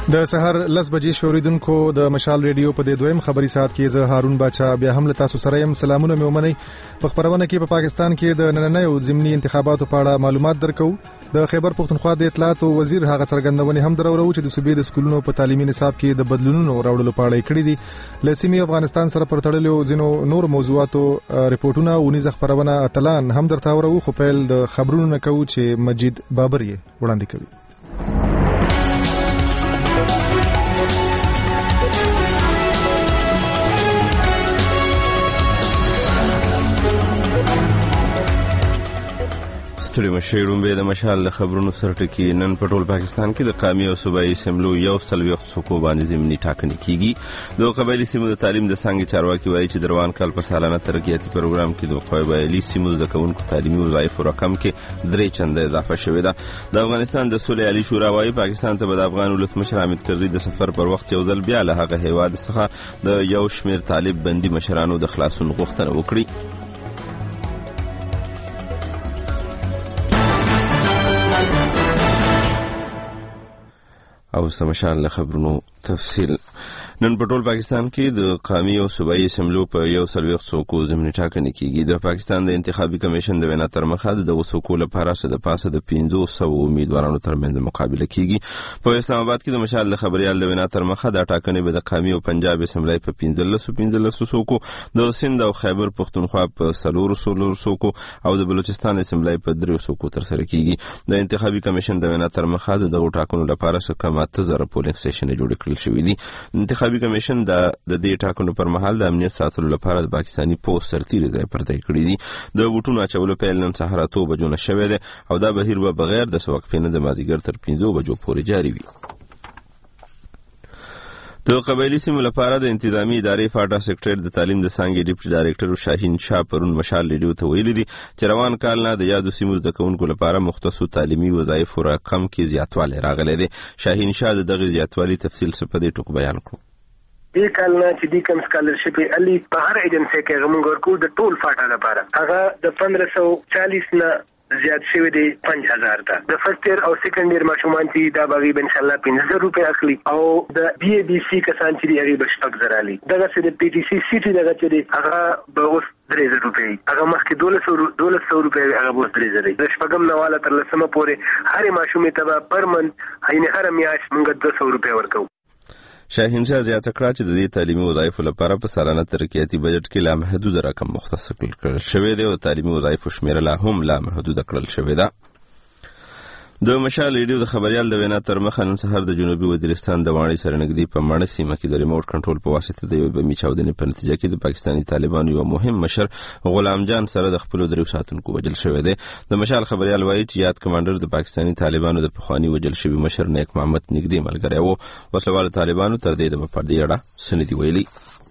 د سحر 10 بجې شوریدونکو د مشال ریډیو په دویم خبري ساعت کې زه هارون باچا بیا هم له تاسو سره يم. سلامونه مې ومنئ. په خبرونه کې په پاکستان کې د نننیو ضمني انتخاباتو په اړه معلومات درکو. د خیبر پختونخوا د اطلاعات او وزیر هغه څرګندونې هم درورو چې د صوبې د سکولونو په تعلیمي نصاب کې د بدلونونو راوړلو په اړه کړي دي. لسیمي افغانستان سره پر تړلو ځینو نور موضوعاتو ریپورتونه او نيزه خبرونه اتلان هم درته ورو. خو پیل د خبرونو نه کوو چې مجید بابر یې وړاندې کوي. ستړي مشي رومبه د مشال د خبرونو سرټکی. نن په ټول پاکستان کې د قومي او صوبایي سیملو یو سلويخ څوکو باندې ضمني ټاکنې کیږي. د قبایلی سیمو د تعلیم د څنګه چارواکي وایي چې دروان کال په سالانه ترقیاتي پروګرام کې د قبایلی سیمو د کونکو تعلیمي وظایف رقم کې 3 چنده اضافه شوې ده. د افغانستان د صلح علی شورا وایي پاکستان ته د افغان ولس مشر حامد کرزي د سفر پر وخت یو ځل بیا له هغه هیواد څخه د یو شمیر طالب بندي مشرانو د خلاصون غوښتنه وکړي. او سمشال خبرونو تفصیل. نن په ټول پاکستان کې د قومي او صوبایي سیملو په یو سلويخ څوکو ضمني ټاکنې کیږي. د پاکستان د انتخابي کمیشن د وینا تر مخه د څوکو لپاره د پاسه د 500 امیدوارانو ترمنځ مقابله کیږي. په اسلام آباد کې د مشال خبريال د وینا تر مخه د ټاکنې به د قومي او پنجاب اسمبلی په 15 څوکو، د سند او خیبر پختونخوا په 4 څوکو او د بلوچستان اسمبلی په 3 څوکو تر سره کیږي. د انتخابي کمیشن د وینا تر مخه د ټاکنو لپاره څخه 8000 پولینګ سټیشن جوړ کړل شوې دي. انتخابي کمیشن د دې ټاکنو پر مهال د امنیت ساتلو لپاره د پاکستاني پولیس سرتیري ځای پرځای کړی دي. د ووټونو اچولو پیل نن سهار 8 بجو نه شوې ده او دا بهیر به بغیر د وقفې نه د مازیګر تر 5 بجو پورې جاري وي. د قبایلی سیمو لپاره د انتظامی ادارې فاټا سیکریټر د تعلیم د څنګه ډیپټي ډایریکټر شاهین شاه پرون مشال ریډیو ته ویلي دي چې روان کال نه د یادو سیمو د کونکو لپاره مختصو تعلیمي وظایف رقم کې زیاتوالی راغلی دی. شاهین شاه د دغه زیاتوالی تفصیل څه په دې ټکو بیان کړو. دې کال نه چې د کم سکالرشپ علي په هر ایجنسی کې موږ ورکو د ټول فاټا لپاره هغه د 1540 نه زیات شوی دی 5000 ته. د فرست ایئر او سیکنډ ایئر ماشومان چې دا باغی ان شاء الله 15 روپے اخلي او د بي اي بي سي کسان چې هغه بشپک زرالي دغه چې د پی ټي سي سي ټي دغه چې هغه به اوس 3000 روپے هغه مخکې 1200 روپے هغه اوس 3000 د شپږم نواله تر لسمه پورې هر ماشومې ته پر من هینه هر میاش موږ 200 روپے ورکو. شاهین شاه زیاته کړه چې د دې تعلیمي وظایفو لپاره په سالانه ترقیاتي بجټ کې لا محدود رقم مختص کړل شوی دی او تعلیمي وظایفو شمېر لا هم لا محدود کړل شوی دی. د مشال ریډیو د خبريال د وینا تر مخه نن سهار د جنوبي وزیرستان د واني سره نږدې په مړه سیمه کې د ریموټ کنټرول په واسطه د یو بمي چاودنې په نتیجه کې د پاکستاني طالبانو یو مهم مشر غلام جان سره د خپل درو ساتونکو وجل شوی دی. د مشال خبريال وایي چې یاد کمانډر د پاکستاني طالبانو د پخوانی وجل شوی مشر نیک محمد نږدې ملګری وو. وسلوال طالبانو تر دې د مفادی اړه سندې ویلي.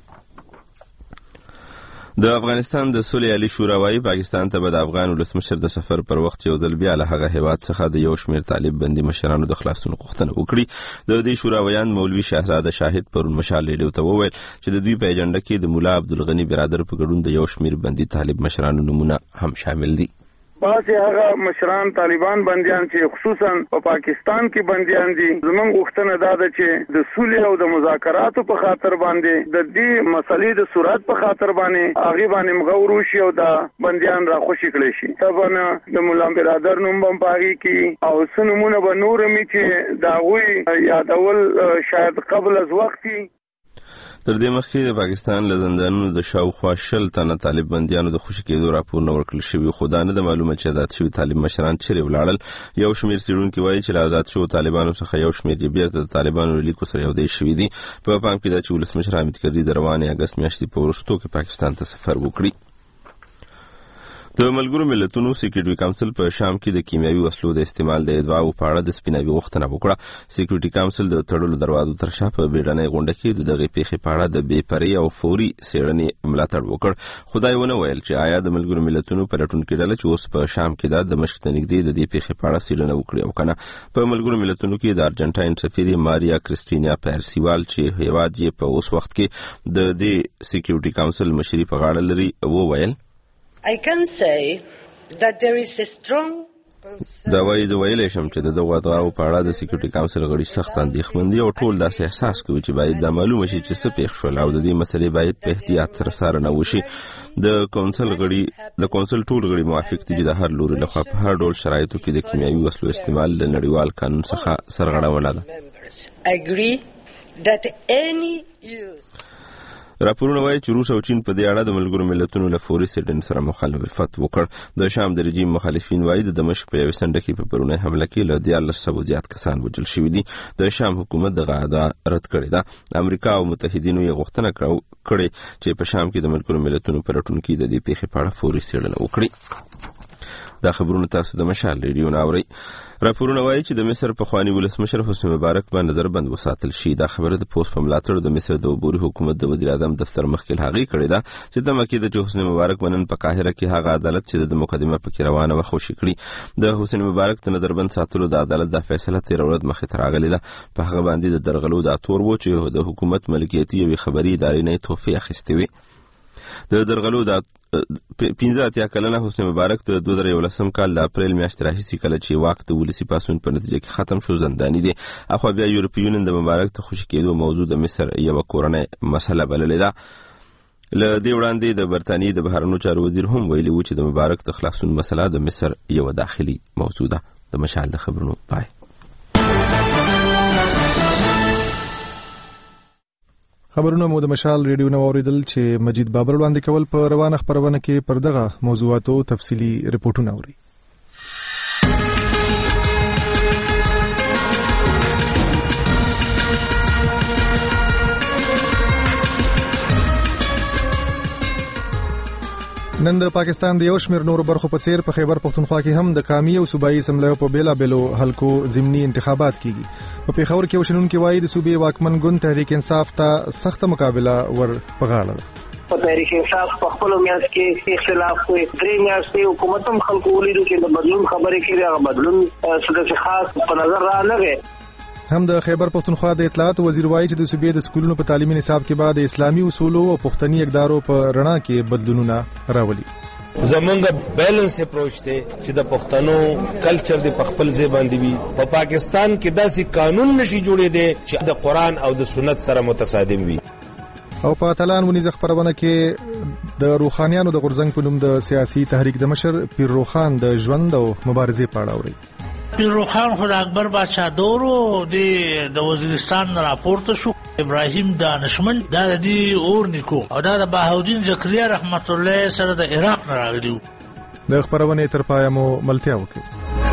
د افغانستان د صلح علی شورا وایي پاکستان ته به د افغان ولس مشر د سفر پر وخت یو ځل بیا له هغه هیواد څخه د یو شمیر طالب بندي مشرانو د خلاصون غوښتنه وکړي. د دې شورا ویان مولوي شهزاده شاهد پر مشال ریډیو ته وویل چې د دوی په ایجنډا کې د مولا عبدالغنی برادر په ګډون د یو شمیر بندي طالب مشرانو نمونه هم شامل دي. بعض هغه مشران طالبان بنديان چې خصوصا په پاکستان کې بنديان دي زمونږ غوښتنه دا ده چې د صلح او د مذاکراتو په خاطر باندې د دې مسلې د صورت په خاطر باندې هغه باندې مغور شي او دا بنديان را خوشی کړي شي. طبعا د مولا برادر نوم هم پاږي کې او سنمونه به نور می چې دا وی یادول شاید قبل از وختي. تر دې مخکې د پاکستان له زندانونو د شاوخوا 10 تنه طالب بنديانو د خوشی کېدو راپورونه ورکړل شوي خو دا نه د معلومه چې آزاد شوي طالب مشران چیرې ولاړل. یو شمیر څېړونکي وایي چې له آزاد شوو طالبانو څخه یو شمیر یې بیرته د طالبانو له لیکو سره یوځای شوي دي. په پام کې ده چې ولسمشر حامد کرزي د روانې اګست میاشتې په وروستو کې پاکستان ته سفر وکړي. د ملګرو ملتونو سکیورټي کونسل په شام کې د کیمیاوي وسلو د استعمال د ادعاو په اړه د سپیناوي غوښتنه وکړه. سکیورټي کونسل د تړلو دروازو تر شا په بیړنۍ غونډه کې د دغه پیښې په اړه د بې پرې او فوري څېړنې ملاتړ وکړ. خدای ونه ویل چې آیا د ملګرو ملتونو پلټونکې ډله چې اوس په شام کې ده د مشرق ته نږدې د دې پیښې په اړه څېړنه وکړي او کنه. په ملګرو ملتونو کې د ارجنټاین سفیر ماریا کریسټینا پارسیوال چې هیواد یې په اوس وخت کې د دې سکیورټي کونسل مشري په غاړه لري وویل I can say that there is a strong دا وایي د ویلې شم چې د غواړو په اړه د سکیورټي کونسل غړي سخت اندېښمندي او ټول داسې احساس کوي چې باید د معلومه شي چې څه پیښ شول او د دې مسلې باید په احتیاط سره څارنه وشي. د کونسل ټول غړي موافق دي چې د هر لوري لخوا په هر ډول شرایطو کې د کیمیاوي وسلو استعمال د نړیوال قانون څخه سرغړونه ده. راپورونه وایي چې روس او چین په دې اړه د ملګرو ملتونو له فوري سیډن سره مخالفت وکړ. د شام د رژیم مخالفین وایي د دمشق په یوه سنډه کې په پرونی حمله کې له 1400 زیات کسان وژل شوي دي. د شام حکومت دغه ادعا رد کړې ده. امریکا او متحدینو یې غوښتنه کړې چې په شام کې د ملګرو ملتونو په راټون کې د دې پیښې په اړه فوري څېړنه وکړي. دا خبرونه تاسو د مشال ریډیو نه اورئ. راپورونه وایي چې د مصر پخوانی ولسمشر حسنی مبارک باندې نظربند وساتل شي. دا خبره د پوسټ په ملاتړ د مصر د عبوري حکومت د وزیر اعظم دفتر مخکې هغې کړې ده چې د مکې د حسنی مبارک باندې په قاهره کې هغه عدالت چې د مقدمه پکې روانه و خوشي کړي. د حسنی مبارک د نظربند ساتلو د عدالت د فیصله تیر ورځ مخې ته راغلې ده. په هغه باندې د درغلو د تور و چې د حکومت ملکیتي او خبري ادارې نه توفیق اخیستې وي. د درغلو د 15 کلنه حسنی مبارک د 2011 کال د اپریل میاشتې راهیسې کله چې واک د ولسی پاسون په نتیجه کې ختم شو زنداني دي. اخو بیا یورپی یونین د مبارک ته خوشی کېدو موضوع د مصر یو کورنۍ مسله بللې ده. له دې وړاندې د برتانیې د بهرنیو چارو وزیر هم ویلي و چې د مبارک د خلاصون مسله د مصر یو داخلي موضوع ده. د مشال د خبرونو پای. خبرونه مو د مشال ریډیو نو اوریدل چې مجید بابر وړاندې کول په روانه خبرونه کې پر دغه موضوعاتو تفصیلی ریپورتونه اوري. نن د پاکستان د یو شمېر نورو برخو په څیر په خیبر پختونخوا کې هم د قومي او صوبایي اسمبلیو په بیلابېلو حلقو ضمني انتخابات کیږي. په پیښور کې وشنونکو وایي د صوبې واکمن ګوند تحریک انصاف ته سخت مقابله ور پغاړه ده. په تحریک انصاف په خپل میاس کې اختلاف کوي. درې میاشتې حکومت هم خلکو ولیدو چې د بدلون خبرې کوي. هغه بدلون څه خاص په نظر را نه غي. هم د خیبر پختونخوا د اطلاعات وزیر وایي چې د صوبې د سکولونو په تعلیمي نصاب کې بعد اسلامي اصولو او پښتني اقدارو په رڼا کې بدلونونه راولي. زمونږ بیلنس اپروچ ته چې د پښتنو کلچر د خپل ځای باندې وي. په پاکستان کې داسې قانون نشي جوړې دي چې د قران او د سنت سره متصادم وي. او په اتلان ونیزه خبرونه کې د روحانيانو د غورځنګ په نوم د سیاسي تحریک د مشر پیر روخان د ژوند او مبارزې په اړه اوري. پیر روخان خود اکبر بادشاہ دورو د وزیرستان راپورته شو. ابراهیم دانشمند دا د اور نیکو او دا د بهاودین زکریا رحمت الله سره د عراق نه راغلیو. د خبرونه تر پای مو ملتیا وکړي.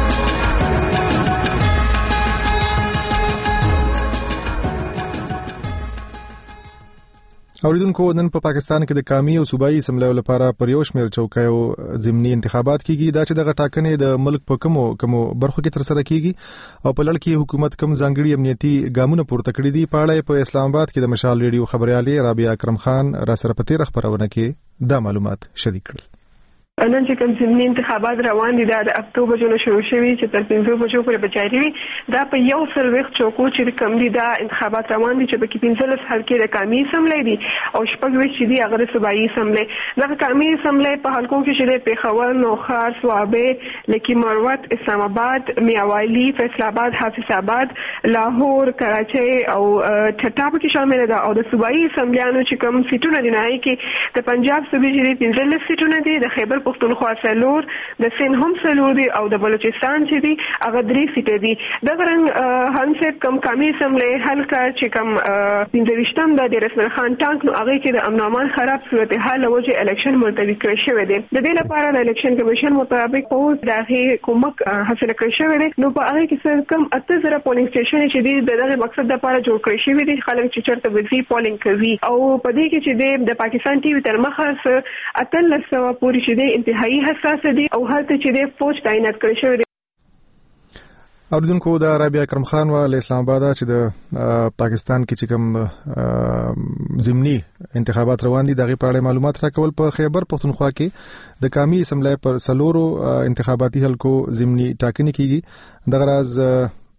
اوریدونکو نن په پاکستان کې د قومي او صوبایي اسمبلیو لپاره پر یو شمېر چوکیو ضمني انتخابات کیږي. دا چې دغه ټاکنې د ملک په کومو برخو کې تر سره کیږي او په لړ کې حکومت کوم ځانګړي امنیتي ګامونه پورته کړي دي. په اړه په اسلام آباد کې د مشال ریډیو خبريالي رابعه اکرم خان را سره په تیر خبرونه کې دا معلومات شریک کړل. نن چې کوم ضمني انتخابات روان دي دا د اکتوبر جنو شروع شوي چې تر 15 بجو پورې بچاري وي. دا په یو سل وخت چوکو چې کوم دي دا انتخابات روان دي چې په کې 15 حلقې د قومي اسمبلی دي او شپږ وخت چې دي هغه د صوبایي اسمبلی. دا قومي اسمبلی په حلقو کې چې د پیښور، نوخار، سوابه، لکی مروت، اسلام آباد، میاوالی، فیصل آباد، حافظ آباد، لاهور، کراچۍ او ټټا کې شامل دي. او د صوبایي اسمبلیانو چې کوم سیټونه دي نه کې د پنجاب صوبې چې 15 سیټونه دي، د خیبر پختونخوا سلور، د سند هم سلور دي او د بلوچستان چې دي هغه 3 سیټه دي. دا څنګه هانسټ کم قومي اسمبلی حلقه چې کم 15 د رسول خان ټانک نو هغه کې د امن امان خراب صورتحال وجه الیکشن ملتوي کړی شوی دی. د دې لپاره د الیکشن کمیشن مطابق پوز دغه کومک حاصل کړی شوی دی. نو په هغه کې کم 8000 پولینګ سټیشن چې دي دغه مقصد لپاره جوړ کړی شوی دي. خلک چې چرته وزي پولینګ کوي او په دې کې چې د پاکستان ټي وي تر مخه 1300 پوری چې انتهایی حساس دي او هلته چې د فوج تعینات کړی شوی دی. اوریدونکو د رابعه اکرم خان ول اسلام آباد چې د پاکستان کې چې کوم ضمني انتخابات روان دي دغه په اړه معلومات راکول. په خیبر پختونخوا کې د قومي اسمبلی پر سلورو انتخاباتي حلقو ضمني ټاکنې کیږي. دغه راز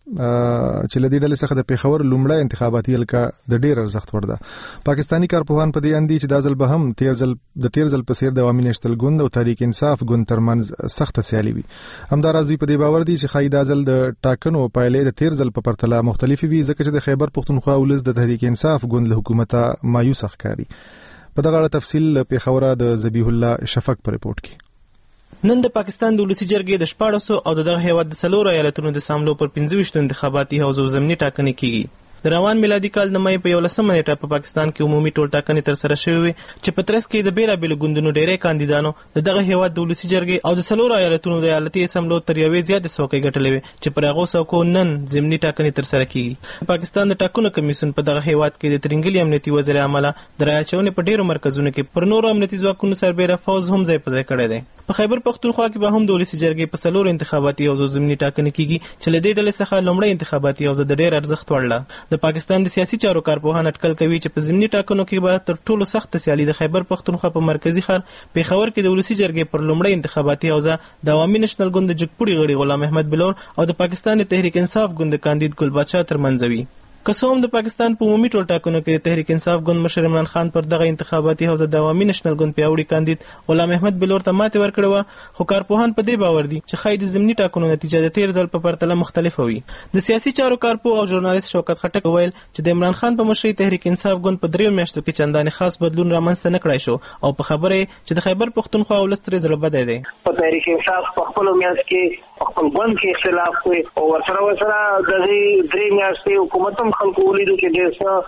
چې لدی ډلې څخه د پیښور لومړی انتخاباتي حلقه د ډیر ارزښت وړ ده. پاکستانی کارپوهان په دې اندي چې د ځل به هم د تیر ځل په څیر د عوامي نېشنل ګوند او تحریک انصاف ګوند ترمنځ سخت سیالي وي. همداراز دوی په دې باور دي چې ښایي د ځل د ټاکنو پایلې د تیر ځل په پرتله مختلفې وي ځکه چې د خیبر پښتونخوا ولس د تحریک انصاف ګوند له حکومت مایوس ښکاري. په دغه اړه تفصیل پیښور د ذبیح الله شفق په ریپورت کې. نن د پاکستان د ولسی جرګې د 1400 او دغه هیواد د 4 ایالتونو د ساملو پر 25 انتخاباتي حوزو ضمني ټاکنې کیږي. د روان میلادي کال د مې په 11 نیټه په پاکستان کې عمومي ټول ټاکنې تر سره شوې چې په ترڅ کې د بیلابېلو ګوندونو ډېری کاندیدانو دغه هیواد د ولسی جرګې او د 4 ایالتونو د ایالتي اسمبلو تر یوې زیاتې څوکۍ ګټلې وي چې پر هغه څوکو نن ضمني ټاکنې تر سره کیږي. پاکستان د ټاکنو کمیسیون په دغه هیواد کې د ترنګلي امنیتي وزیر اعلی د راچونې په ډیرو مرکزونو کې پر نورو امنیتي ځواکونو سربېره فوز هم ځای په ځای کړی دی. په خیبر پښتونخوا کې به هم د ولسی جرګې په 4 انتخاباتي حوزو ضمني ټاکنې کیږي چې له دې ډلې څخه لومړی انتخاباتي حوزه د ډیر ارزښت وړ د پاکستان د سیاسي چارو کارپوهان اټکل کوي چې په ضمني ټاکنو کې به تر ټولو سخت سیالي د خیبر پښتونخوا په مرکزی ښار پیښور کې د ولسی جرګې پر لومړی انتخاباتي حوزه د عوامي نېشنل ګوند د جګپوړي غړي غلام احمد بلور او د پاکستان تحریک انصاف ګوند کاندید ګل بادشاه ترمنځ وي. کسوم د پاکستان په عمومي ټول ټاکنو کې تحریک انصاف ګوند مشر عمران خان پر دغه انتخاباتي حوزه د عوامي نېشنل ګوند پیاوړي کاندید غلام احمد بلور ته ماتې ورکړه، خو کارپوهان په دې باور دي چې خای د ضمني ټاکنو نتیجه د تیر ځل په پرتله مختلفه وي. د سیاسي چارو کارپوه او ژورنالیست شوکت خټک ویل چې د عمران خان په مشرۍ تحریک انصاف ګوند په 3 میاشتو کې چندانې خاص بدلون رامنځته نه کړای شو او په خبره چې د خیبر پښتونخوا ولس ترې زړه بد دی. په تحریک انصاف په خپل میاس کې خپل ګوند کې اختلاف کوي او ورسره د 3 میاشتې حکومت هم خلکو ولیدو چې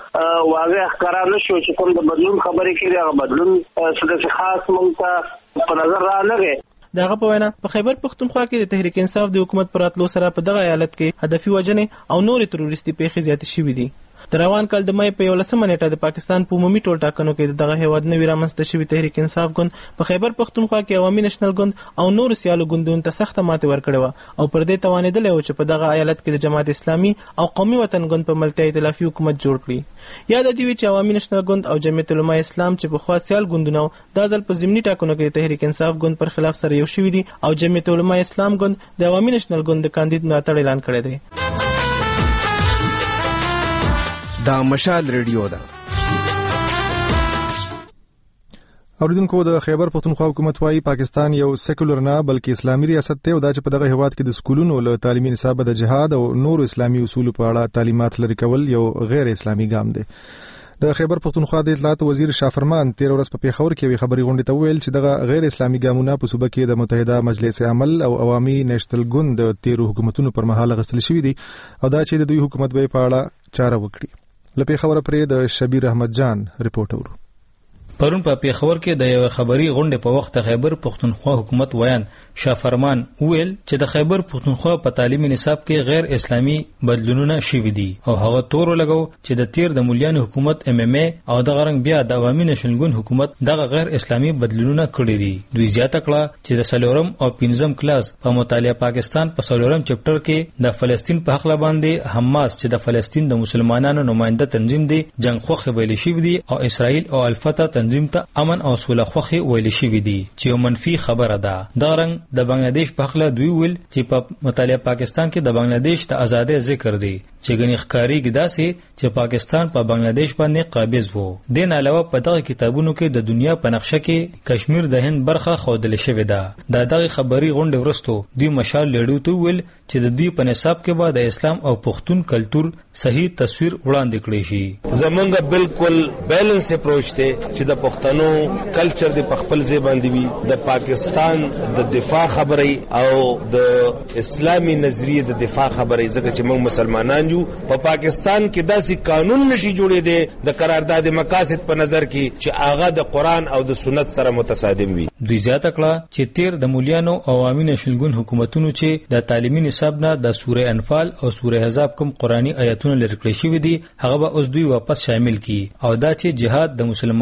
واضح قرار نشو چې کوم د بدلون خبرې کړي هغه بدلون څه خاص مونږ ته په نظر رانغی. دغه په وینا په خیبر پښتونخوا کې د تحریک انصاف د حکومت پر راتلو سره په دغه ایالت کې هدفي وجنې او نورې تروریستي پیښې زیاتې شوې دي. د روان کال د مې په 11 نیټه د پاکستان په عمومي ټول ټاکنو کې دغه هیواد نوی رامنځته شوی تحریک انصاف ګوند په خیبر پښتونخوا کې عوامي نېشنل ګوند او نور سیالو ګوندونو ته سخته ماتې ورکړې و او پر دې توانېدل و چې په دغه ایالت کې د جماعت اسلامي او قومي وطن ګوند په ملتیا ائتلافي حکومت جوړ کړي. یاد دی چې عوامي نېشنل ګوند او جمعیت علماء اسلام چې په خوا سیال ګوندونه د ځل په ضمني ټاکنو کې تحریک انصاف ګوند پر خلاف سره یو شوی دي او جمعیت علماء اسلام ګوند د عوامي نېشنل ګوند د کاندید ملاتړ اعلان کړی دی. دا مشال ریډیو ده. اوریدونکو د خیبر پښتونخوا حکومت وايي پاکستان یو سیکولر نه بلکې اسلامي ریاست دی او دا چې په دغه هیواد کې د سکولونو له تعلیمي نصاب د جهاد او نور اسلامي اصول په اړه تعلیمات لري کول یو غیر اسلامي ګام دی. د خیبر پښتونخوا د اطلاعات وزیر شافرمان 13 ورځ په پیښور کې خبري غونډه ته ویل چې دغه غیر اسلامي ګامونه په صوبه کې د متحده مجلس عمل او عوامي نېشنل ګوند د 13 حکومتونو پر مهال غسل شوی دي او دا چې د دوی حکومت به په اړه چاره وکړي. لپاره خبره پرې د شبیر احمد جان ریپورت اورو. پرون په پیښور کې د یو خبري غونډې په وخت خیبر پښتونخوا حکومت ویان شافرمان ویل چې د خیبر پښتونخوا په تعلیمي نصاب کې غیر اسلامي بدلونونه شوي دي او هغه تور لګو چې د تیر د مولیان حکومت MMA او د غرنګ بیا د عوامي نېشنل ګوند حکومت دغه غیر اسلامي بدلونونه کړی دي. دوی زیاته کړه چې د سلورم او پنځم کلاس په مطالعه پاکستان په سلورم چپټر کې د فلسطین په حق باندې حماس چې د فلسطین د مسلمانانو نماینده تنظیم دی جنگ خوخه ویل شوی دي او اسرائیل او الفتح تنظیم ته امن او سوله خوخه ویل شوی دي چې یو منفي خبره ده. دا رنګ د بنگلاديش په خله دوی ویل چې په مطالعه پاکستان کې د بنگلاديش د ازادۍ ذکر دی چې غني ښکاری ګداسي چې پاکستان په بنگلاديش باندې قابض وو. دین علاوه په دغه کتابونو کې د دنیا په نقشه کې کشمیر د هند برخه خودل شوې ده. دا دغه خبري غونډه ورستو دی مشال لیډو ته ویل چې د دې په نصاب کې به د اسلام او پښتون کلچر صحیح تصویر وړاندې کړی شي. زمونږ بالکل بیلنس اپروچ ته چې د پښتنو کلچر د خپل ځای باندې وي د پاکستان د دفاع خبرې او د اسلامي نظریه د دفاع خبرې ځکه چې موږ مسلمانان یو په پاکستان کې داسې قانون نشي جوړې دي د قرارداد مقاصد په نظر کې چې هغه د قران او د سنت سره متصادم وي. دوی زیاته کړه چې تیر د مولیانو او عوامي نېشنل ګوند حکومتونو چې د تعلیمي نصاب نه د سوره انفال او سوره احزاب کوم قرآني آیاتونه لري کړی شوی دي هغه به اوس دوی واپس شامل کړي او دا چې جهاد د مسلمانانو د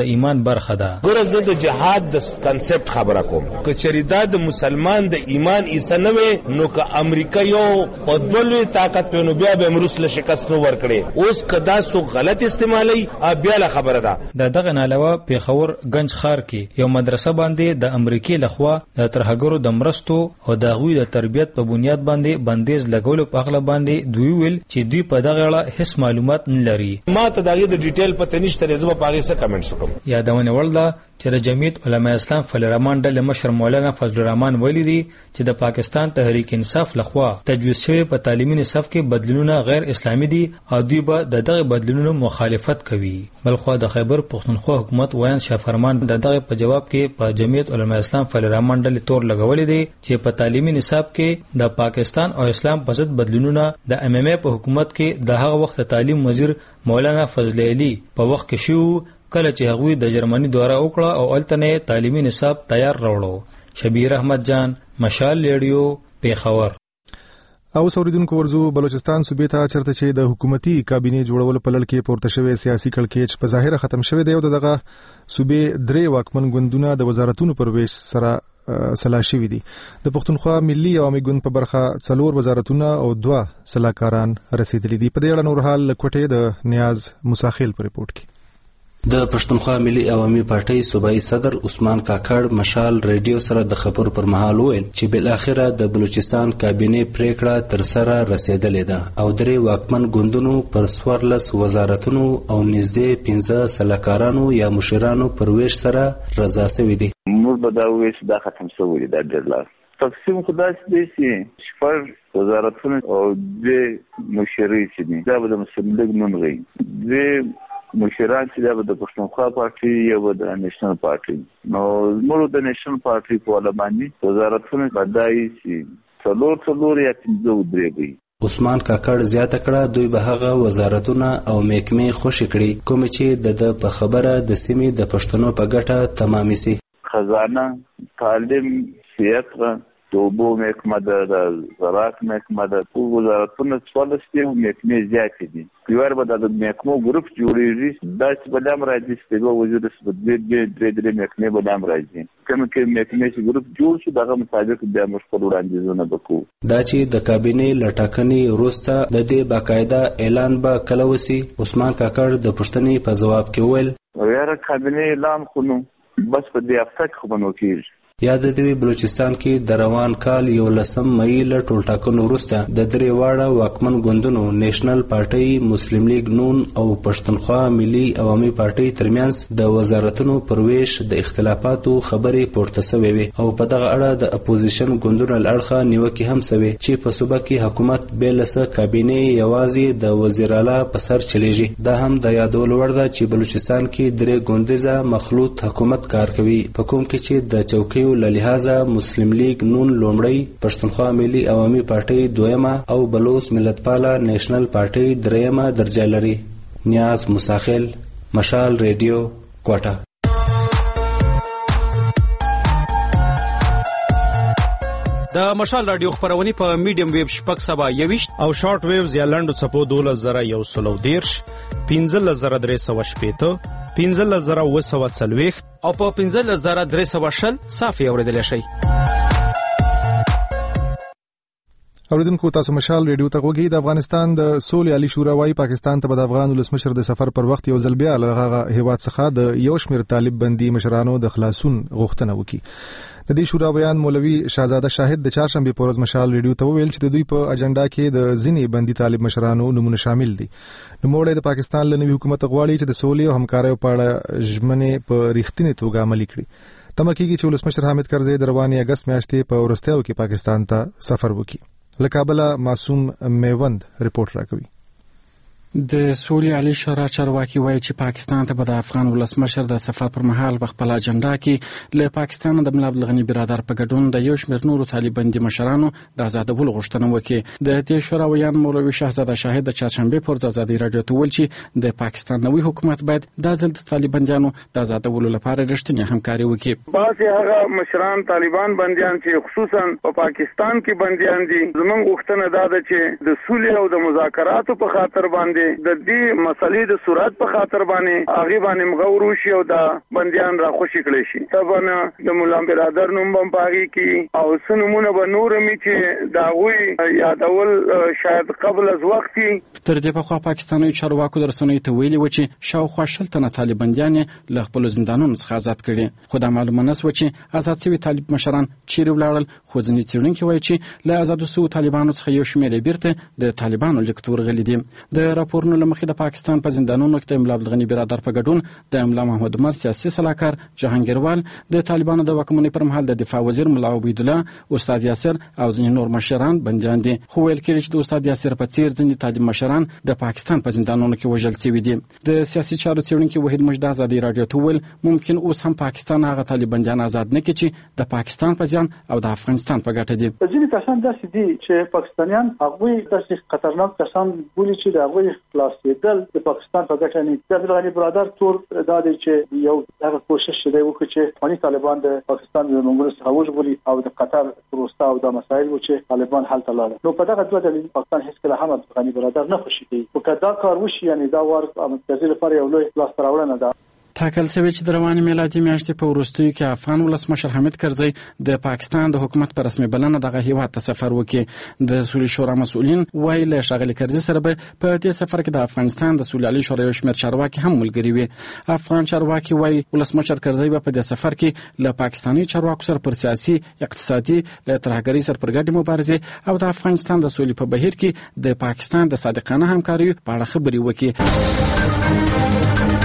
د ایمان برخه ده. ګوره د جهاد د کنسپټ خبره کوم که چریدا د مسلمان د ایمان ایسه نه وي نو که امریکا یو پدولوي طاقت په نو بیا به امروس له شکست نو ورکړي. اوس کدا سو غلط استعمالي بیا له خبره ده. دغه علاوه پیښور گنج ښار کې یو مدرسه باندې د امریکای لخوا د ترهګرو د مرستو او د غوی د تربیت په بنیاد باندې بندیز لګولو په اغله باندې دوی ویل چې دوی په دغه اړه هیڅ معلومات نه لري. ما ته دغه د ډیټیل پته نشته زما په هغه څه کمنټس وکم. یادونه ولدا چې د جمعیت علماء اسلام فضل الرحمن ډله مشر مولانا فضل الرحمن ویلي دي چې د پاکستان تحریک انصاف لخوا تجویز شوی په تعلیمي نصاب کې بدلونونه غیر اسلامي دي او دوی به دغه بدلونونو مخالفت کوي. بلخو د خیبر پښتونخوا حکومت ویان شاه فرمان دغه په جواب کې په جمعیت علماء اسلام فضل الرحمن ډله تور لګولې دي چې په تعلیمي نصاب کې د پاکستان او اسلام په ضد بدلونونه د ام ام ای په حکومت کې د هغه وخت تعلیم وزیر مولانا فضل علي په وخت کې شو کله چې هغوی د جرمني دوره وکړه او التنه تعلیمي نصاب تیار راوړو. شبیر احمد جان، مشال ریډیو، پیښور. او سوریدونکو ورزو بلوچستان صوبې ته چرته چې د حکومتي کابینې جوړول په لړ کې پورته شوی سیاسي کړکېچ په ظاهر ختم شوی دی او دغه صوبې درې واکمن ګوندونه د وزارتونو پر ویش سره سلا شوی دي. د پښتونخوا ملي عوامي ګوند په برخه 4 وزارتونه او 2 سلاکاران رسیدلي دي. په دې اړه نور حال کوټې د نیاز مساخیل په ریپورت کې. د پښتونخوا ملي عوامي پارټۍ صوبایي صدر عثمان کاکړ مشال ریډیو سره د خبرو پر مهال وویل چې بل اخره د بلوچستان کابینې پریکړه تر سره رسیدلې ده او درې واکمن ګوندونو پر 14 وزارتونو او نږدې 15 سلاکارانو یا مشرانو پر ویش سره رضا شوي دي. موږ به دا ویش دا ختم شوی دی. دا ډېر تقسیم خدای چې شپږ وزارتونه او د مشري چې دي دا به د مسلم لیگ نوم لري. د مشران چې دا به د پښتونخوا پارټي یا د نېشنل پارټي نو موږ د نېشنل پارټي په اړه باندې وزارتونه بدایي چې څلور یا 15 درېږي. عثمان کاکړ زیاته کړه دوی به هغه وزارتونه او محکمې خوشي کړي کوم چې د په خبره د سیمې د پښتنو په ګټه تمامي سي. خزانه، تعلیم، صحت، توبو محکمه د زراعت محکمه د ټول وزارتونو 14 دي او محکمې زیاتې دي. یوار به د محکمو ګروپ جوړېږي دا چې بلام راځي چې د وزیر د محکمې بلام راځي کوم کې محکمې چې ګروپ جوړ شي دغه مطابق بیا موږ خپل وړاندیزونه وکړو. دا چې د کابینې لټاکنې وروسته د دې باقاعده اعلان به کله وسی. عثمان کاکړ د پښتنې په جواب کې وویل یاره کابینې اعلان خو نو بس په دې هفته کې خو نو کېږي. یاد دی بلوچستان کې د روان کال 11 مئی له ټولټاکنو وروسته د درې واړه واکمن ګوندونو نېشنل پارټي، مسلم لیگ نون او پښتونخوا ملي عوامي پارټي ترمنځ د وزارتونو پرويش د اختلافاتو خبرې پورته شوې وي او په دغه اړه د اپوزیشن ګوندونو لړخه نیوکې هم شوې چې په صوبه کې حکومت بیلسه کابینې یوازې د وزیر اعلی په سر چلیږي. دا هم د یادول وړ ده چې بلوچستان کې درې ګوندیزه مخلوط حکومت کار کوي په کوم کې چې د چوکۍ للحاظه مسلم لیگ نون لومړی، پښتونخوا ملي عوامي پارټي دویمه او بلوچ ملتپاله نېشنل پارټي دریمه درجه لري. نیاز مساخیل، مشال ریډیو، کوټه. د مشال رادیو خبرونه په میډیم ویب شپږ سبا 21 او شارټ ویوز یا لنډو چپو 12113 15380 15040 او په 15320 صافي اوریدل شي. اوریدونکو تاسو مشال ریډیو ته غوږی. د افغانستان د سولې عالی شورا وايي پاکستان ته د افغان ولسمشر د سفر پر وخت یو ځل بیا له هیواد څخه د یو شمېر طالب بندي مشرانو د خلاصون غوښتنه وکړي. د دې شورا بیان مولوي شاهزاده شاهد د چهارشنبه په ورځ مشال ریډیو ته ویل چې د دوی په اجنډا کې د ځینې بندي طالب مشرانو نمونه شامل دي. نوموړی د پاکستان له نوي حکومت غواړي چې د سولې او همکارۍ په اړه ژمنې په ریښتینې توګه عملي کړي. تمه کېږي چې ولسمشر حامد کرزي د روانې اگست میاشتې په وروستیو کې پاکستان ته سفر وکړي. له کابل معصوم میوند رپورټ راکوي. د سولې عالی شورا چارواکي وایي چې پاکستان ته به د افغان ولسمشر د سفر پر مهال په خپل اجنډا کې له پاکستان د ملا عبدالغني برادر په ګډون د یو شمېر نورو طالباندي مشرانو د آزادولو غوښتنه وکړي. د دې شورا ویان مولوي شاهزاده شاهد د چهارشنبه پر ورځ ازادي رادیو ته ویل چې د پاکستان نوي حکومت باید د ځل د طالباندیانو د آزادولو لپاره رښتینې همکاري وکړي. بعضې هغه مشران طالبان بندیان چې خصوصا په پاکستان کې بندیان دي زموږ غوښتنه دا ده چې د سولې او د مذاکراتو په خاطر باندې چې د دې مسلې د صورت په خاطر باندې هغه باندې مغور شي او دا بنديان را خوشی کړي شي. طبعا د مولا برادر نوم هم پاږي کی او سنمونه به نور می چې دا غوي یادول شاید قبل از وختي. تر دې په خوا پاکستاني چارواکو درسنوي ته ویلي و چې شاوخوا 60 تنه طالباندیان له خپل زندانونو څخه آزاد کړي، خو دا معلومه نه شوه چې آزاد شوي طالب مشران چیرې ولاړل. خو ځینې څېړونکي وایي چې له آزادو شویو طالبانو څخه یو شمېر یې بیرته د طالبانو لیک ته ورغلي دي. د راپورونو له مخې د پاکستان په زندانونو کې د املا عبدالغني برادر په ګډون د املا محمد عمر سیاسي سلاکار جهانګیروال، د طالبانو د واکمنۍ پر مهال د دفاع وزیر ملا عبیدالله، استاد یاسر او ځینې نور مشران بندیان دي. خو ویل کېږي چې د استاد یاسر په څیر ځینې طالب مشران د پاکستان په زندانونو کې وژل شوي دي. د سیاسي چارو څېړونکي وحید مجد ازادي راډیو ته وویل ممکن اوس هم پاکستان هغه طالباندیان آزاد نه کړي چې د پاکستان په زیان او د افغانستان په ګټه دي. ځینې کسان داسې دي چې پاکستانیان هغوی داسې خطرناک کسان بولي چې د هغوی خلاصېدل د پاکستان په ګټه نه. د عبدالغني برادر ټول دا دی چې یو هغه کوشش دی وکړي چې افغاني طالبان د پاکستان د منګولو څخه وژغوري او د قطر پروسته او د مسایل و چې طالبان حل ته لاړل. نو په دغه دوه دلیل پاکستان هیڅ کله هم عبدالغني برادر نه خوشي کوي. او که دا کار وشي یعنی دا ور مرکزي لپاره یو لوی لاس راوړنه ده. ټاکل شوی چې د روانې میلادي میاشتې په وروستیو کې افغان ولسمشر حامد کرزی د پاکستان د حکومت په رسمي بلنه دغه هیواد ته سفر وکړي. د سولې شورا مسؤلین وایي له ښاغلي کرزي سره به په دې سفر کې د افغانستان د سولې عالي شورا یو شمېر چارواکي هم ملګري وي. افغان چارواکي وایي ولسمشر کرزی به په دې سفر کې له پاکستاني چارواکو سره پر سیاسي، اقتصادي، له ترهګرۍ سره پر ګډې مبارزې او د افغانستان د سولې په بهیر کې د پاکستان د صادقانه همکارۍ په اړه خبرې وکړي.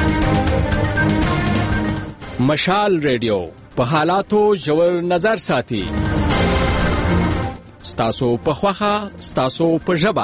مشال ریډیو په حالاتو ژور نظر ساتي. ستاسو په خوخه، ستاسو په ژبه.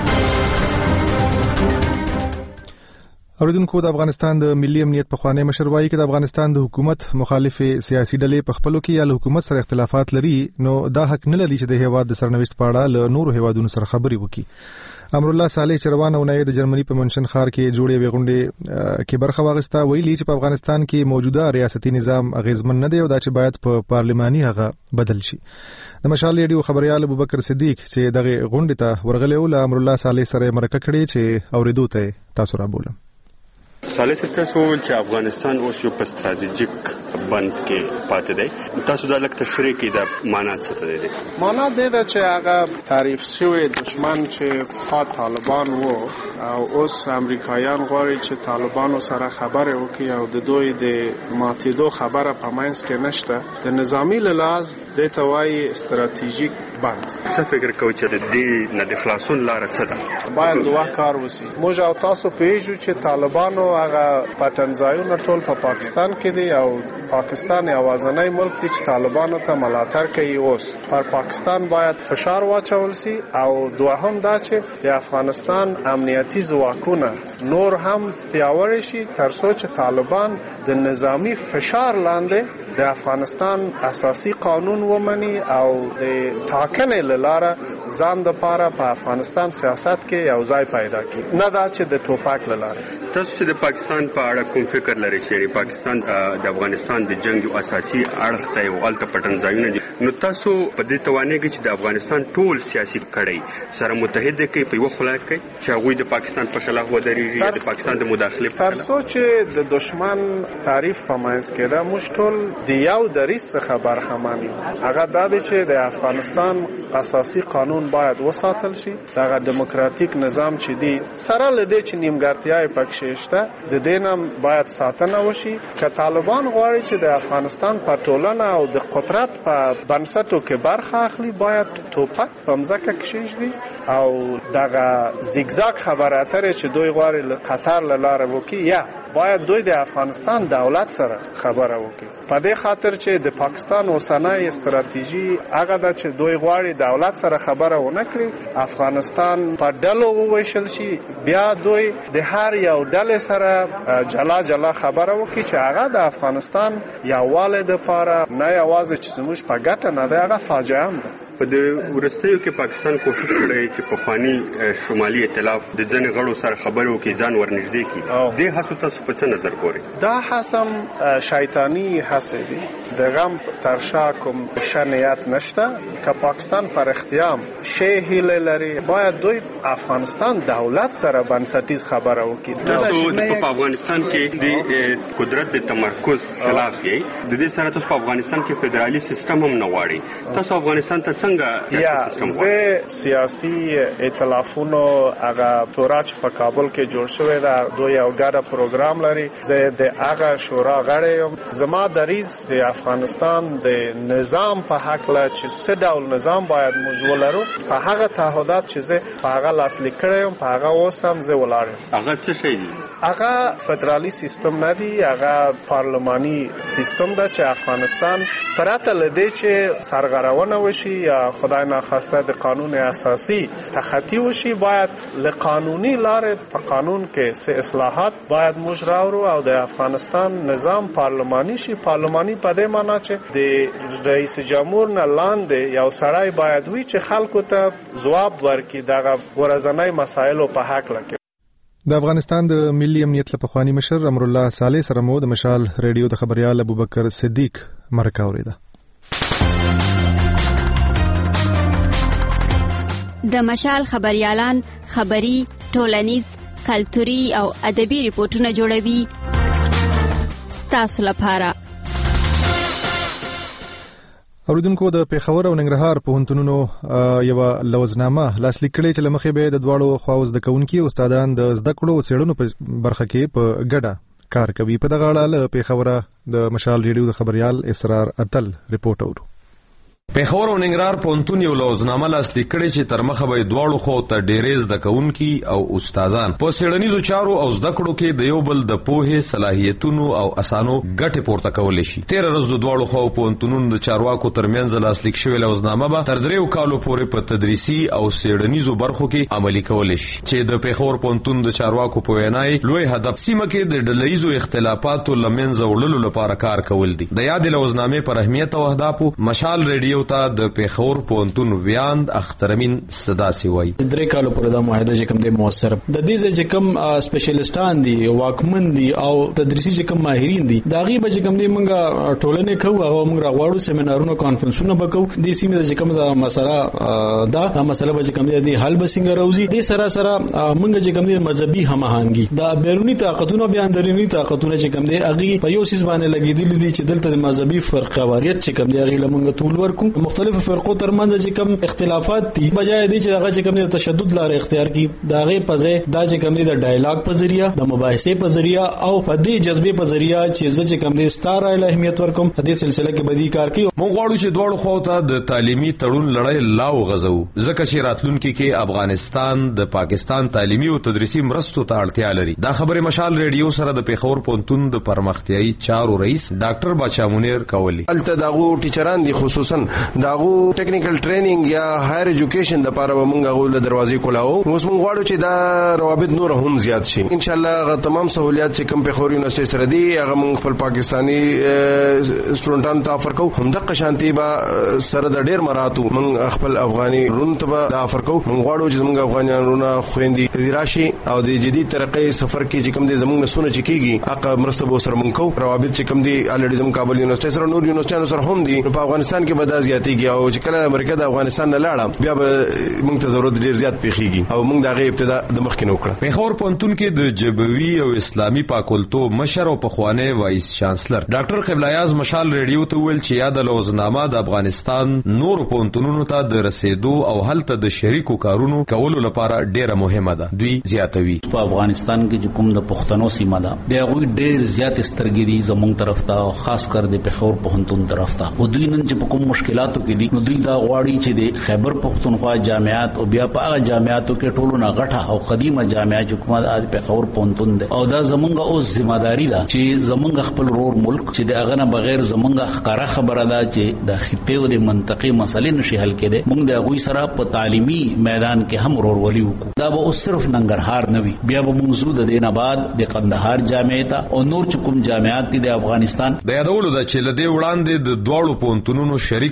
اوریدونکو، د افغانستان د ملي امنیت پخوانی مشر وایي چې د افغانستان د حکومت مخالف سیاسي ډلې په خپلو کې یا له حکومت سره اختلافات لري، نو دا حق نه لري چې د هیواد د سرنوشت په اړه له نورو هیوادونو سره خبرې وکړي. امرالله صالح چې روانه اونۍ د جرمني په منشن ښار کې جوړې غونډې کې برخه واخیسته، ویلي چې په افغانستان کې موجوده ریاستي نظام اغیزمن نه دی او دا چې باید په پارلماني هغه بدل شي. د مشال ریډیو خبريال ابوبکر صدیق چې دغه غونډې ته ورغلی و، له امرالله صالح سره مرکه کړې چې اوریدو ته تاسو را بولم. صالح صاحب تاسو وویل چې افغانستان اوس یو په ستراتیژیک بند کې پاتې دی. تاسو دا لږ تشریح کړئ، دا معنا څه دی؟ معنا دی چې هغه تعریف شوی دشمن چې خوا طالبان وو او اوس امریکایان غواړي چې طالبانو سره خبرې وکړي او د دوی د ماتېدو خبره په منځ کې نشته. د نظامی لحاظ دې ته وایي ستراتیژیک بند. څه فکر کوئ چې د دې نه د خلاصون لاره څه ده؟ باید دوه کار وشي. موږ او تاسو پوهیږو چې طالبانو هغه پټنځایونه ټول په پاکستان کې دي او پاکستان یوازینی ملک دی چې طالبانو ته ملاتړ کوي. اوس پر پاکستان باید فشار واچول شي او دوهم دا چې د افغانستان امنیتي ځواکونه نور هم پیاوړي شي تر څو چې طالبان د نظامی فشار لاندې د افغانستان اساسي قانون ومني او د ټاکنې لاره ځان د پاره په افغانستان سیاست کې یو ځای پیدا کړي، نه دا چې د ټوپک لاره. تاسو چې د پاکستان په اړه کوم فکر لرئ چې پاکستان د افغانستان د جنگ یو اساسي اړخ دی او الته پټنځایونه دي، نو تاسو په دې توانېږئ چې د افغانستان ټول سیاسي کړۍ سره متحد کړئ، په یو خلاف کړئ چې هغوی د پاکستان په خلاف ودرېږي یا د پاکستان د مداخلې تر څو چې د دشمن تعریف په منځ کې دا موږ ټول د یو دریځ څخه برخمن یو. هغه دا دی چې د افغانستان اساسي قانون باید وساتل شي، دغه دیموکراتیک نظام چې دی سره لدې چې نیمګړتیاوې پکې شته د دې نام باید ساتنه وشي. که طالبان غواړي چې د افغانستان په ټولنه او د قدرت په بنسټو کې برخه اخلي، باید ټوپک په مځکه کېږدي او دغه زیګزاګ خبره اترې چې دوی غواړي له قطر له لارې وکړي، یا باید دوی د افغانستان دولت سره خبره وکړي. په دې خاطر چې د پاکستان اوسنۍ استراتیژي هغه ده چې دوی غواړي دولت سره خبره ونه کړي، افغانستان په ډلو وویشل شي، بیا دوی د هر یو ډلې سره جلا جلا خبره وکړي چې هغه د افغانستان یووالي دپاره نه یوازې چې زموږ په ګټه نه ده، هغه فاجعه هم ده. په د ورستیو کې پاکستان کوشش کړی چې په خواني شمالي ائتلاف د ځنې غړو سره خبرو کې ځان ورنږدې کړي. د هڅو تاسو په څه نظر ګورئ؟ دا حسم شیطانی هڅه دي، د غم ترشا کوم شنیات نشته. که پاکستان پر اختیام شی هیله لري باید دوی افغانستان دولت سره بنسټیز خبره وکړي. تاسو په افغانستان کې د قدرت د تمرکز خلاف یې، د دې سره تاسو په افغانستان کې فدرالي سیستم هم نه غواړي. تاسو افغانستان ته څنګه سیستم غواړئ؟ سیاسي ائتلافونو هغه توراچ په کابل کې جوړ شوی دا، دوی یو ګډ پروګرام لري. زه د هغه شورا غړی یم. زما دریځ د افغانستان د نظام په حق له چې څه ډول نظام باید موږ ولرو، په هغه تعهدات چې زه په هغه لاسلیک کړی یم، په هغه اوس هم زه ولاړ یم. هغه څه شی دي؟ هغه فدرالي سیستم نه دی، هغه پارلماني سیستم ده چې افغانستان پرته له دې چې سرغړونه وشي یا خدای ناخواسته د قانون اساسي تخطی وشي، باید له قانوني لارې په قانون کې سه اصلاحات باید موږ راوړو او د افغانستان نظام پارلماني شي. پارلماني په دې معنی چې د رئیس جمهور نه لاندې یو سړی باید وي چې خلکو ته ځواب ورکړي دغه ورځنی مسایلو په حق لکه. د افغانستان د ملي امنیت له پخوانی مشر امرالله صالح سره مو د مشال ریډیو د خبريال ابوبکر صدیق مرکه اوریده. د مشال خبريالان خبري، ټولنیز، کلتوري او ادبي ریپورتونه جوړوي ستاسو لپاره. اوریدونکو د پیښور او ننګرهار پوهنتونونو یو لوزنامه لاسلیک کړې چې لمخې به د دواړو خواوز د کونکي استادان د زده کړو څېړنو په برخه کې په ګډه کار کوي. په دغه اړه له پیښور د مشال ریډیو د خبريال اسرار اتل ریپورت اورو. پیښور او ننګرهار پوهنتون یو لوزنامه لاسلیک کړې چې تر مخه به دواړو خو ته ډېرې زده کوونکي او استادان په څېړنیزو چارو او زده کړو کې د یو بل د پوهې، صلاحیتونو او اسانو ګټې پورته کولی شي. 13 ورځې د دواړو خو پوهنتونونو د چارواکو ترمنځ لاسلیک شوې لوزنامه به تر 3 کالو پورې په تدریسي او څېړنیزو برخو کې عملي کولی شي چې د پیښور پوهنتون د چارواکو په وینای لوی هدف سیمه کې د ډلهییزو اختلافاتو لمنځه وړلو لپاره کار کول دي. د یاد لوزنامې پر اهمیت او اهدافو مشال ریډیو ته د پیښور پوهنتون ویاند اخترمین صدا سی وای. 3 کالو پورې د معاهده چې کوم د موثر د دې چې کوم سپیشلیستان دي، واکمن دي او تدریسي چې کوم ماهرین دي، دا غي به چې کوم دي موږ ټولنه کوو او موږ راغواړو سیمینارونو کانفرنسونه وکړو. د سیمه چې کوم د مسله دا مسله به چې کوم دي حل به څنګه راوځي. د سره موږ چې کوم دي مذهبي هماهنګي دا بیرونی طاقتونو بیا اندرونی طاقتونه چې کوم دي اغي په یو سیس باندې لګیدل دي چې دلته د مذهبي فرقواریت چې کوم دي اغي لمنګ ټول ورکو. مختلف فرقو ترمنځ چې کوم اختلافات دي بجای دي چې هغه چې کوم تشدد لاره اختیار کی دا غي پځه دا چې کوم د ډایلاګ په ذریعہ د مباحثه په ذریعہ او په دې جذبه په ذریعہ چې کوم د ستاره له اهمیت ورکوم په دې سلسله کې بدی کار کوي. مونږ غواړو چې دواړو خواو ته د تعلیمي تړون لړۍ لاو غزو ځکه چې راتلونکي کې افغانستان د پاکستان تعلیمي او تدریسي مرستو ته اړتیا لري. دا خبره مشال ریډیو سره د پیښور پوهنتون د پرمختیایي چارو رئیس ډاکټر باچا منیر کولی. الته داغو ټیچران دي خصوصا داغو ټیکنیکل ټریننګ یا هایر ایجوکیشن د لپاره موږ غوړو دروازې کولاو. اوس موږ غواړو چې دا روابط نور هم زیات شي. ان شاء الله غو تمام سہولیات چې کوم پیښور یونیورسيټي سره دي هغه موږ خپل پاکستانی سټوډنټانو ته افر کوو. هم د قشانتي با سره د ډیر مراتو موږ خپل افغاني رون ته د افر کوو. موږ غواړو چې موږ افغانانو خويندې راشي او د جدید ترقې سفر کې چې کوم دي زموږ نسونه چکیږي هغه مرسته به سره موږ کوو. روابط چې کوم دي الریډي زموږ کابل یونیورسيټي سره نور یونیورسيټي سره هم دي. په افغانستان کې به دا زیاتېږي او چې کله امریکا د افغانستان نه لاړه بیا به موږ ته ضرورت ډیر زیات پیخیږي او موږ دغه ابتدا د مخکې نو کړه. پیښور پوهنتون کې د جبوي او اسلامي پاکولتو مشر او پخوانی وایس چانسلر ډاکټر قبلایاز مشال ریډیو ته ویل چې یاد لوزنامه د افغانستان نور پوهنتونونو ته د رسیدو او هلته د شریکو کارونو کولو لپاره ډیره مهمه ده. دوی زیاتوي په افغانستان کې کوم د پښتنو سیمه ده بیا غوي ډیر زیات سترګری زموږ طرف ته خاص کر د پیښور پوهنتون طرف ته او دوی نن چې کوم مشکلاتو کې دي نو دوی دا غواړي چې د خیبر پختونخوا جامعات او بیا په هغه جامعاتو کې ټولو نه غټه او قدیمه جامعه چې کومه د پیښور پوهنتون ده او دا زمونږ اوس ځمېداري ده چې زمونږ خپل رور ملک چې د هغه نه بغیر زمونږ ښکارا خبره ده چې د خطې او د منطقي مسلې نشي حل کېده. موږ د هغوی سره په تعلیمي میدان کې هم رورولي وکړو. دا به اوس صرف ننګرهار نه وي بیا به موږ زو د دې نه بعد د قندهار جامعه ته او نور چې کوم جامعات دي د افغانستان د یادولو ده چې لدې وړاندې د دواړو پوهنتونونو شریک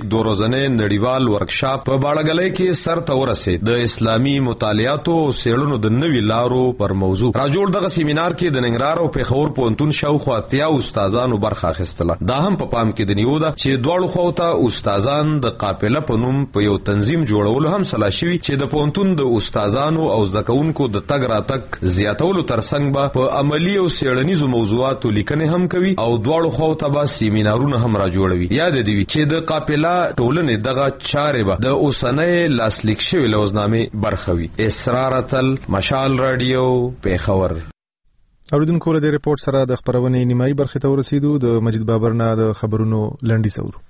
دوه ورځنی نړیوال ورکشاپ په باړګلۍ کې سر ته ورسېد. د اسلامي مطالعاتو او څېړنو د نوي لارو پر موضوع راجوړ دغه سیمینار کې د ننګرهار او پېښور پوهنتون شاوخوا 80 استادانو برخه اخیستله. دا هم په پام کې د نیو ده چې دواړو خواو ته استادان د قافله په نوم په یو تنظیم جوړولو هم سلا شوي چې د پوهنتون د استادانو او زده کوونکو د تګ راتګ زیاتولو ترڅنګ به په عملي او څېړنیزو موضوعاتو لیکنې هم کوي او دواړو خواو ته به سیمینارونه هم راجوړوي. یاد دې وي چې د قافله ټولنې دغه چارې به د اوسنۍ لاسلیک شوې لوزنامې برخه وي. اسرار اتل، مشال رادیو، پېښور. اوریدونکو له دې ریپورت سره د خبرونې نیمایي برخې ته ورسېدو. د مجید بابر نه د خبرونو لنډي سور.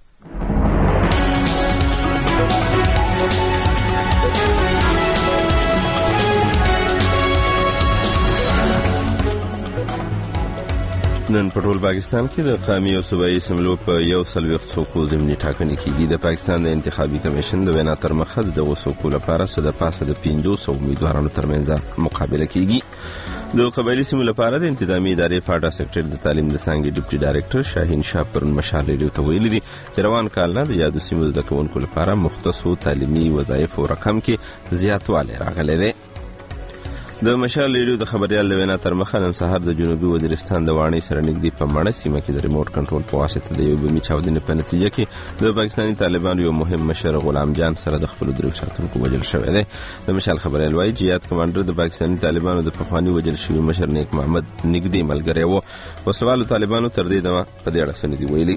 نن په ټول پاکستان کې د قومي او صوبایي اسمبلیو په 140 څوکو ضمني ټاکنې کېږي. د پاکستان د انتخابي کمیشن د وینا تر مخه دغه څوکو لپاره د پاسه د 500 امیدوارانو ترمنځ مقابله کېږي. د قبایلی سیمو لپاره د انتظامی ادارې فاټا سېکټر د تعلیم د څانګې ډیپټي ډایرکټر شاهین شاه پرون مشال ریډیو ته ویلي دي چې روان کال نه د یادو سیمو د کوونکو لپاره مختصو تعلیمي وظایف او رقم کې زیاتوالی راغلی دی. د مشال ریډیو د خبريال لوینا تر مخه نن سهار د جنوبي وزیرستان د وانی سره نږدې په مړه سیمه کې د ریموټ کنټرول په واسطه د یو بمي چاودنې په نتیجه کې د پاکستاني طالبانو یو مهم مشر غلام جان سره د خپل درو ساتونکو وژل شوی دی. د مشال خبريال وايي چې یاد کمانډر د پاکستاني طالبانو د پخوانی وژل شوی مشر نیک محمد نږدې ملګری وو. وسوالو طالبانو تر دې دمه په دې اړه سندې ویلي.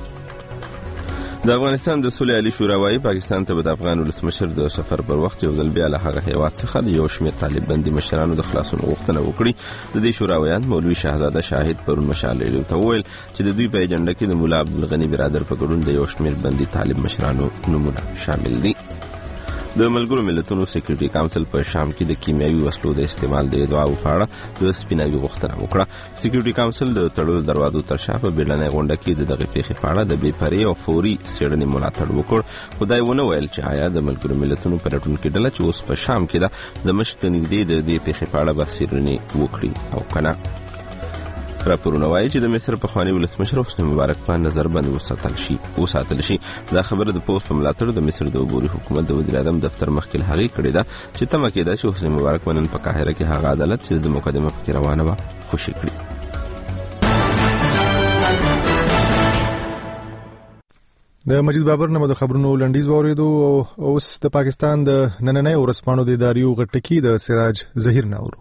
د افغانستان د صلح علی شورا وايي پاکستان ته د افغان ولسمشر د سفر پر وخت یو ځل بیا له هغه هیواد څخه د یو شمېر طالب بندي مشرانو د خلاصون غوښتنه وکړي. د دې شورا ویان مولوي شهزاده شاهد پرون مشال ریډیو ته وویل چې د دوی په اجنډا کې د مولا عبدالغني برادر په ګډون د یو شمېر بندي طالب مشرانو نومونه شامل دي. د ملګرو ملتونو سکیورټي کونسل په شام کې د کیمیاوي وسلو د استعمال د ادعاو په اړه د سپیناوي غوښتنه وکړه. سکیورټي کونسل د تړلو دروازو تر شا په بیړنۍ غونډه کې د دغه پیښې په اړه د بې پرې او فوري څېړنې ملاتړ وکړ. خدای ونه ویل چې آیا د ملګرو ملتونو په راتلونکي ډله چې اوس په شام کې ده د مشت نږدې د دې پیښې په اړه به څېړنې وکړي او کنه. راپورونه وايي چې د مصر پخوانی ولسمشر حسنی مبارک په نظر باندې وساتل شي. دا خبره د پوسټ په ملاتړ د مصر د عبوري حکومت د وزیر اعظم دفتر مخکې هغې کړې ده چې تمه کېده چې حسنی مبارک نن په قاهره کې هغه عدالت چې د مقدمه پکې روانه وه خوشي کړي. د مجید بابر نه د خبرونو لنډیز واوریدو. اوس د پاکستان د نننۍ ورځپاڼو د اداریو غټکی د سراج ظهیر ناورو.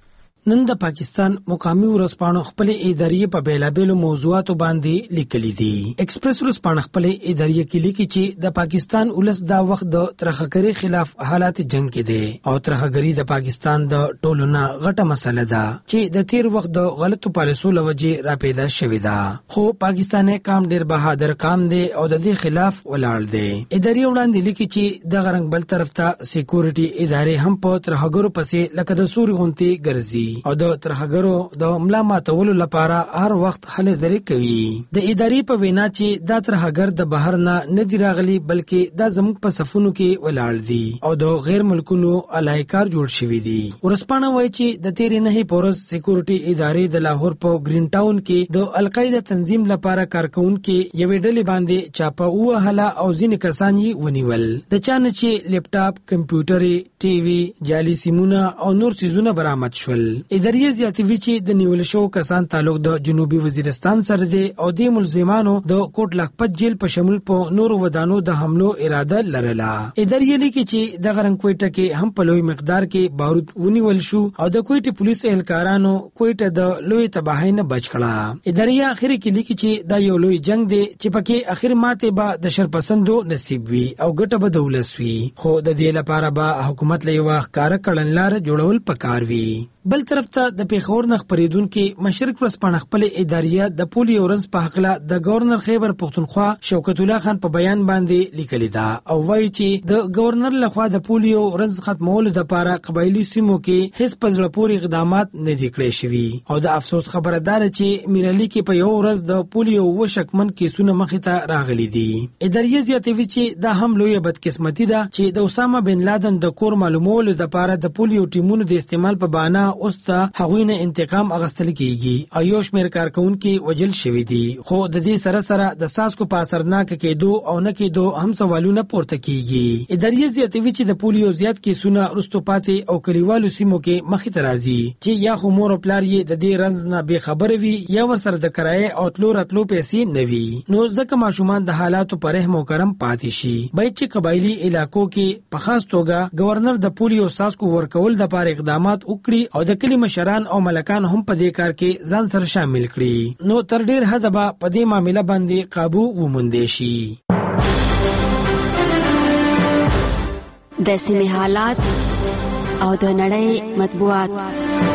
نن د پاکستان مقامی ورځپاڼو خپل ادارې په بیلابېلو موضوعاتو باندې لیکلي دي. ایکسپریس ورځپاڼه خپل ادارې کې لیکي چې د پاکستان ولس دا وخت د ترخګری خلاف حالات جنگ کې دي او ترخګری د پاکستان د ټولو نه غټه مسله ده چې د تیر وخت د غلطو پالیسو لوجې را پیدا شوې ده. خو پاکستاني کام ډیر بهادر کام دی او د دې خلاف ولاړ دی. ادارې وړاندې لیکي چې د غرنګ بل طرف ته سکیورټي ادارې هم په ترخګرو پسې لکه د سوري غونتی ګرځي او د ترخګرو د ملا ماتولو لپاره هر وخت هلې ځلې کوي. د ادارې په وینا چې دا ترخګر د بهر نه نه دی راغلي بلکې دا زموږ په صفونو کې ولاړ دي او د غیر ملکونو الایکار جوړ شوی دي. ورځپاڼه وایي چې د تیرې نه پورز سکیورټي ادارې د لاهور په گرین ټاون کې د القاعده تنظیم لپاره کارکونکو یوې ډلې باندې چاپه وهله او ځینې کسان یې ونیول. د چا نه چې لیپټاپ، کمپیوټر، ټي وي، جعلي سیمونه او نور څیزونه برآمد شول. ادارې زیاتوي چې د نیول شو کسان تعلق د جنوبي وزیرستان سره دی او د ملزمانو د کوټ لخپت جیل په شمول په نورو ودانو د حملو اراده لرله. ادارې لیکي چې د غرنګ کوټه کې هم په لوی مقدار کې بارود ونیول شو او د کوټه پولیس اهلکارانو کوټه د لوی تباہی نه بچ کړه. ادارې اخر کې لیکي چې دا یو لوی جنگ دی چې پکې اخر ماته به د شرپسندو نصیب وي او ګټه به دولت وي. خو د دې لپاره به حکومت له یو ښکارا کړنلار جوړول پکار وي. بل طرف ته د پیښور نه خبرېدونکو مشرق ورځپاڼه خپل اداریه د پولی اورنس په حق له د گورنر خیبر پختونخوا شوکت الله خان په بیان باندې لیکلی دا او وایي چې د گورنر لخوا د پولی اورنس ختمولو لپاره قبایلی سیمو کې هیڅ پزړه پورې اقدامات نه دي کړی شوي او د افسوس خبره ده چې میرالي کې په یو ورځ د پولی او شکمن کیسونه مخې ته راغلي دي. اداریه زیاتوي چې دا هم لوی بدقسمتي ده چې د اسامه بن لادن د کور معلومولو لپاره د پولی ټیمونو د استعمال په بهانه اوس ته هغوی نه انتقام اخیستل کیږي او یو شمېر کارکونکو وجل شوی دي. خو د دې سره د ساسکو په اثرناک کېدو او نه کېدو هم سوالونه پورته کیږي. ادارې زیاتوي چې د پولیو زیات کیسونه رستو پاتې او کلیوالو سیمو کې مخې ته راځي چې یا خو مور او پلار یې د دې رنځ نه بې خبره وي یا ورسره د کرایې او تلو راتلو پیسې نه وي. نو ځکه ماشومان د حالاتو په رحم او کرم پاتې شي. باید چې قبایلی علاقو کې په خاص توګه گورنر د پولیو ساسکو ورکول د لپاره اقدامات وکړي او د کلی مشران او ملکان هم په دې کار کې ځان سره شامل کړي. نو تر ډیر حده به په دې معاملې باندې قابو وموندې شي. د سیمې حالات او د نړۍ مطبوعات.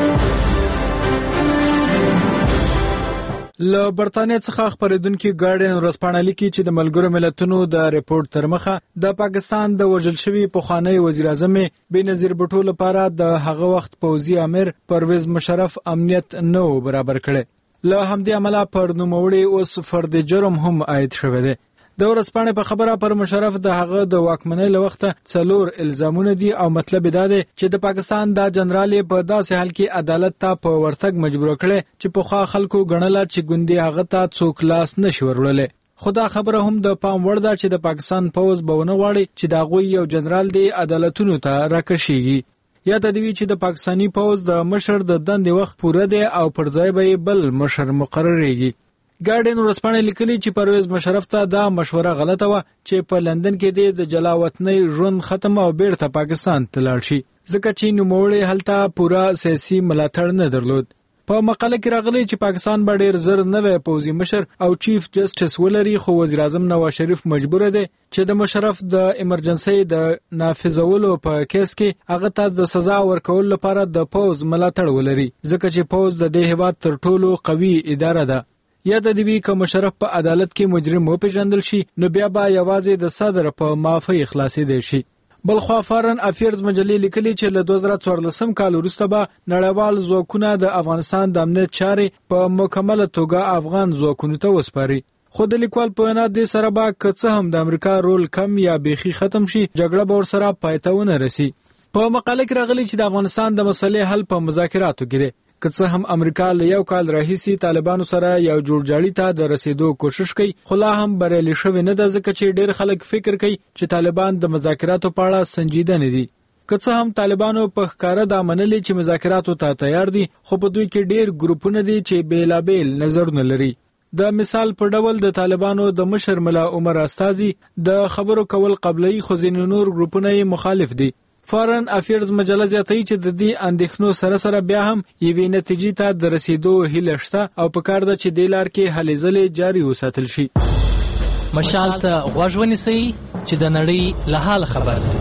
له برتانیې څخه خبرېدونکي ګارډین ورځپاڼه لیکي چې د ملګرو ملتونو د ریپورت تر مخه د پاکستان د وژل شوي پخوانی وزیر اعظم بېنظیر بوټو لپاره د هغه وخت پوځي امیر پرویز مشرف امنیت نه برابر کړی. له همدې امله پر نوموړي اوس فرد جرم هم عاید شوی دی. د ورځپاڼې په خبره پر مشرف د هغه د واکمنۍ له وخته 4 الزامونه دي او مطلب دا دی چې د پاکستان د جنرال په داسې حال کې عدالت ته په ورتګ مجبور کړي چې په خوا خلکو غنله چې ګوندي هغه ته څوک لاس نشي ورولې. خدا خبره هم د پام وړ ده چې د پاکستان پوز بونه غواړي چې دا غوي یو جنرال دی عدالتونو ته راکشيږي. یا تدوی چې د پاکستانی پوز د مشر د دندې وخت پوره دی او پر ځای به بل مشر مقرریږي. ګارډین ورځپاڼه لیکلي چې پرویز مشرف ته دا مشوره غلطه و چې په لندن کې د جلا وطنۍ ژوند ختم او بیرته پاکستان ته لاړ شي ځکه چې نوموړی هلته پوره سیاسي ملاتړ نه درلود. په مقاله کې راغلی چې پاکستان به ډیر زر نوی پوځي مشر او چیف جسټس ولري خو وزیر اعظم نواز شریف مجبور دی چې د مشرف د ایمرجنسي د نافذولو په کیس کې هغه ته د سزا ورکول لپاره د پوز ملاتړ ولري ځکه چې پوز د دې هیواد تر ټولو قوي اداره ده. یا د دې که مشرف په عدالت کې مجرم وپیژندل شي نو بیا به یوازې د صدر په معافی خلاصي دی شي. بلخوا فارن افیرز مجلې لیکلي چې له 2014 کال وروسته به نړیوال ځواکونه د افغانستان د امنیت چارې په مکمله توګه افغان ځواکونو ته وسپاري. خو د لیکوال په وینا د سره به که څه هم د امریکا رول کم یا بیخي ختم شي جګړه به ورسره پای ته ونه رسي. په مقاله کې راغلی چې د افغانستان د مسلې حل په مذاکراتو کې دی. که څه هم امریکا له یو کال راهیسي طالبانو سره یو جوړجاړي ته د رسیدو کوشش کوي خو لا هم بریالي شوی نه ده ځکه چې ډېر خلک فکر کوي چې طالبان د مذاکراتو په اړه سنجیده نه دي. که څه هم طالبانو په ښکاره دا منلي چې مذاکراتو ته تیار دي خو په دوی کې ډېر ګروپونه دي چې بیلابیل نظرونه لري. د مثال په ډول د طالبانو د مشر ملا عمر استازي د خبرو کول قبلي خو ځینې نور ګروپونه مخالف دي. فارن افیرز مجله زیاتوي چې د دې اندېښنو سره سره بیا هم یوې نتیجې ته د رسیدو هیله شته او پکار ده چې دې لار کې هلې ځلې جاري وساتل شي. مشال ته غوږ ونیسئ چې د نړۍ له حال خبر شئ.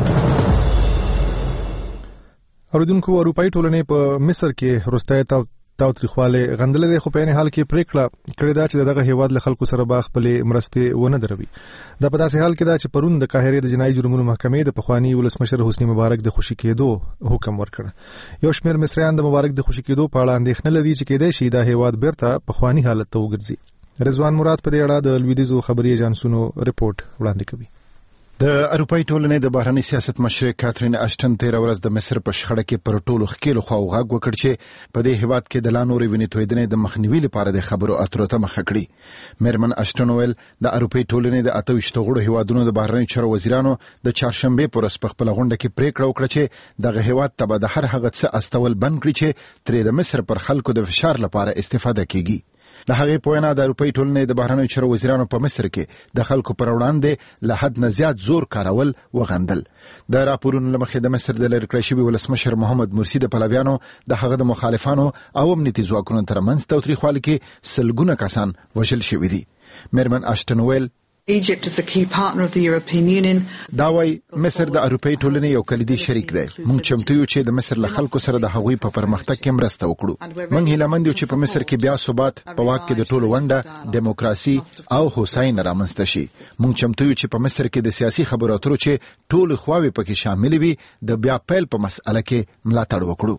اوریدونکو اروپایي ټولنې په مصر کې وروستی تاوتریخوالی غندلې ده خو په عین حال کې پریکړه کړې ده چې دغه هیواد له خلکو سره به خپلې مرستې ونه دروي. دا په داسې حال کې ده چې پرون د قاهرې د جنایي جرمونو محکمې د پخواني ولسمشر حسني مبارک د خوشي کېدو حکم ورکړ. یو شمېر مصریان د مبارک د خوشي کېدو په اړه اندېښنه لري چې کېدای شي دا هیواد بیرته پخواني حالت ته وګرځي. رضوان مراد په دې اړه د لویدیځو خبري ایجنسونو رپورټ وړاندې کوي. د اروپای ټولنې د بهرنی سیاست مشر کاترین اشټن 13 ورځ د مصر په شخړه کې پر ټولو خکېلو خو غږ وکړ چې په دې هیواد کې د لا نورې وینې تویدنې د مخنیوي لپاره د خبرو اترو ته مخه کړې. میرمن اشټن ویل د اروپای ټولنې د 28 غړو هیوادونو د بهرنی چارو وزیرانو د چهارشنبه پر ورځ په خپل غونډه کې پریکړه وکړه چې دغه هیواد ته به د هر هغه څه استول بند کړي چې ترې د مصر پر خلکو د فشار لپاره استفاده کیږي. د هغې په وینا د اروپای ټولنې د بهرنیو چارو وزیرانو په مصر کې د خلکو پر وړاندې له حد نه زیات زور کارول وغندل. د راپورونو له مخې د مصر د لرې کړی شوي ولسمشر محمد مرسي د پلویانو د هغه د مخالفانو او امنیتي ځواکونو ترمنځ تاوتریخوالي کې سلګونه کسان وژل شوي دي. میرمن اشټن ویل Egypt is a key partner of the European Union. دا وايي مصر د اروپای ټولنې یو کلیدي شریک دی. موږ چمتو یو چې د مصر له خلکو سره د هغوی په پرمختګ کې مرسته وکړو. موږ هیلهمند یو چې په مصر کې بیا ثبات په واک کې د ټولو ونډه دیموکراسي او هوساینه رامنځته شي. موږ چمتو یو چې په مصر کې د سیاسي خبرو اترو چې ټول خواوې پکې شامل وي د بیا پیل په مسأله کې ملاتړ وکړو.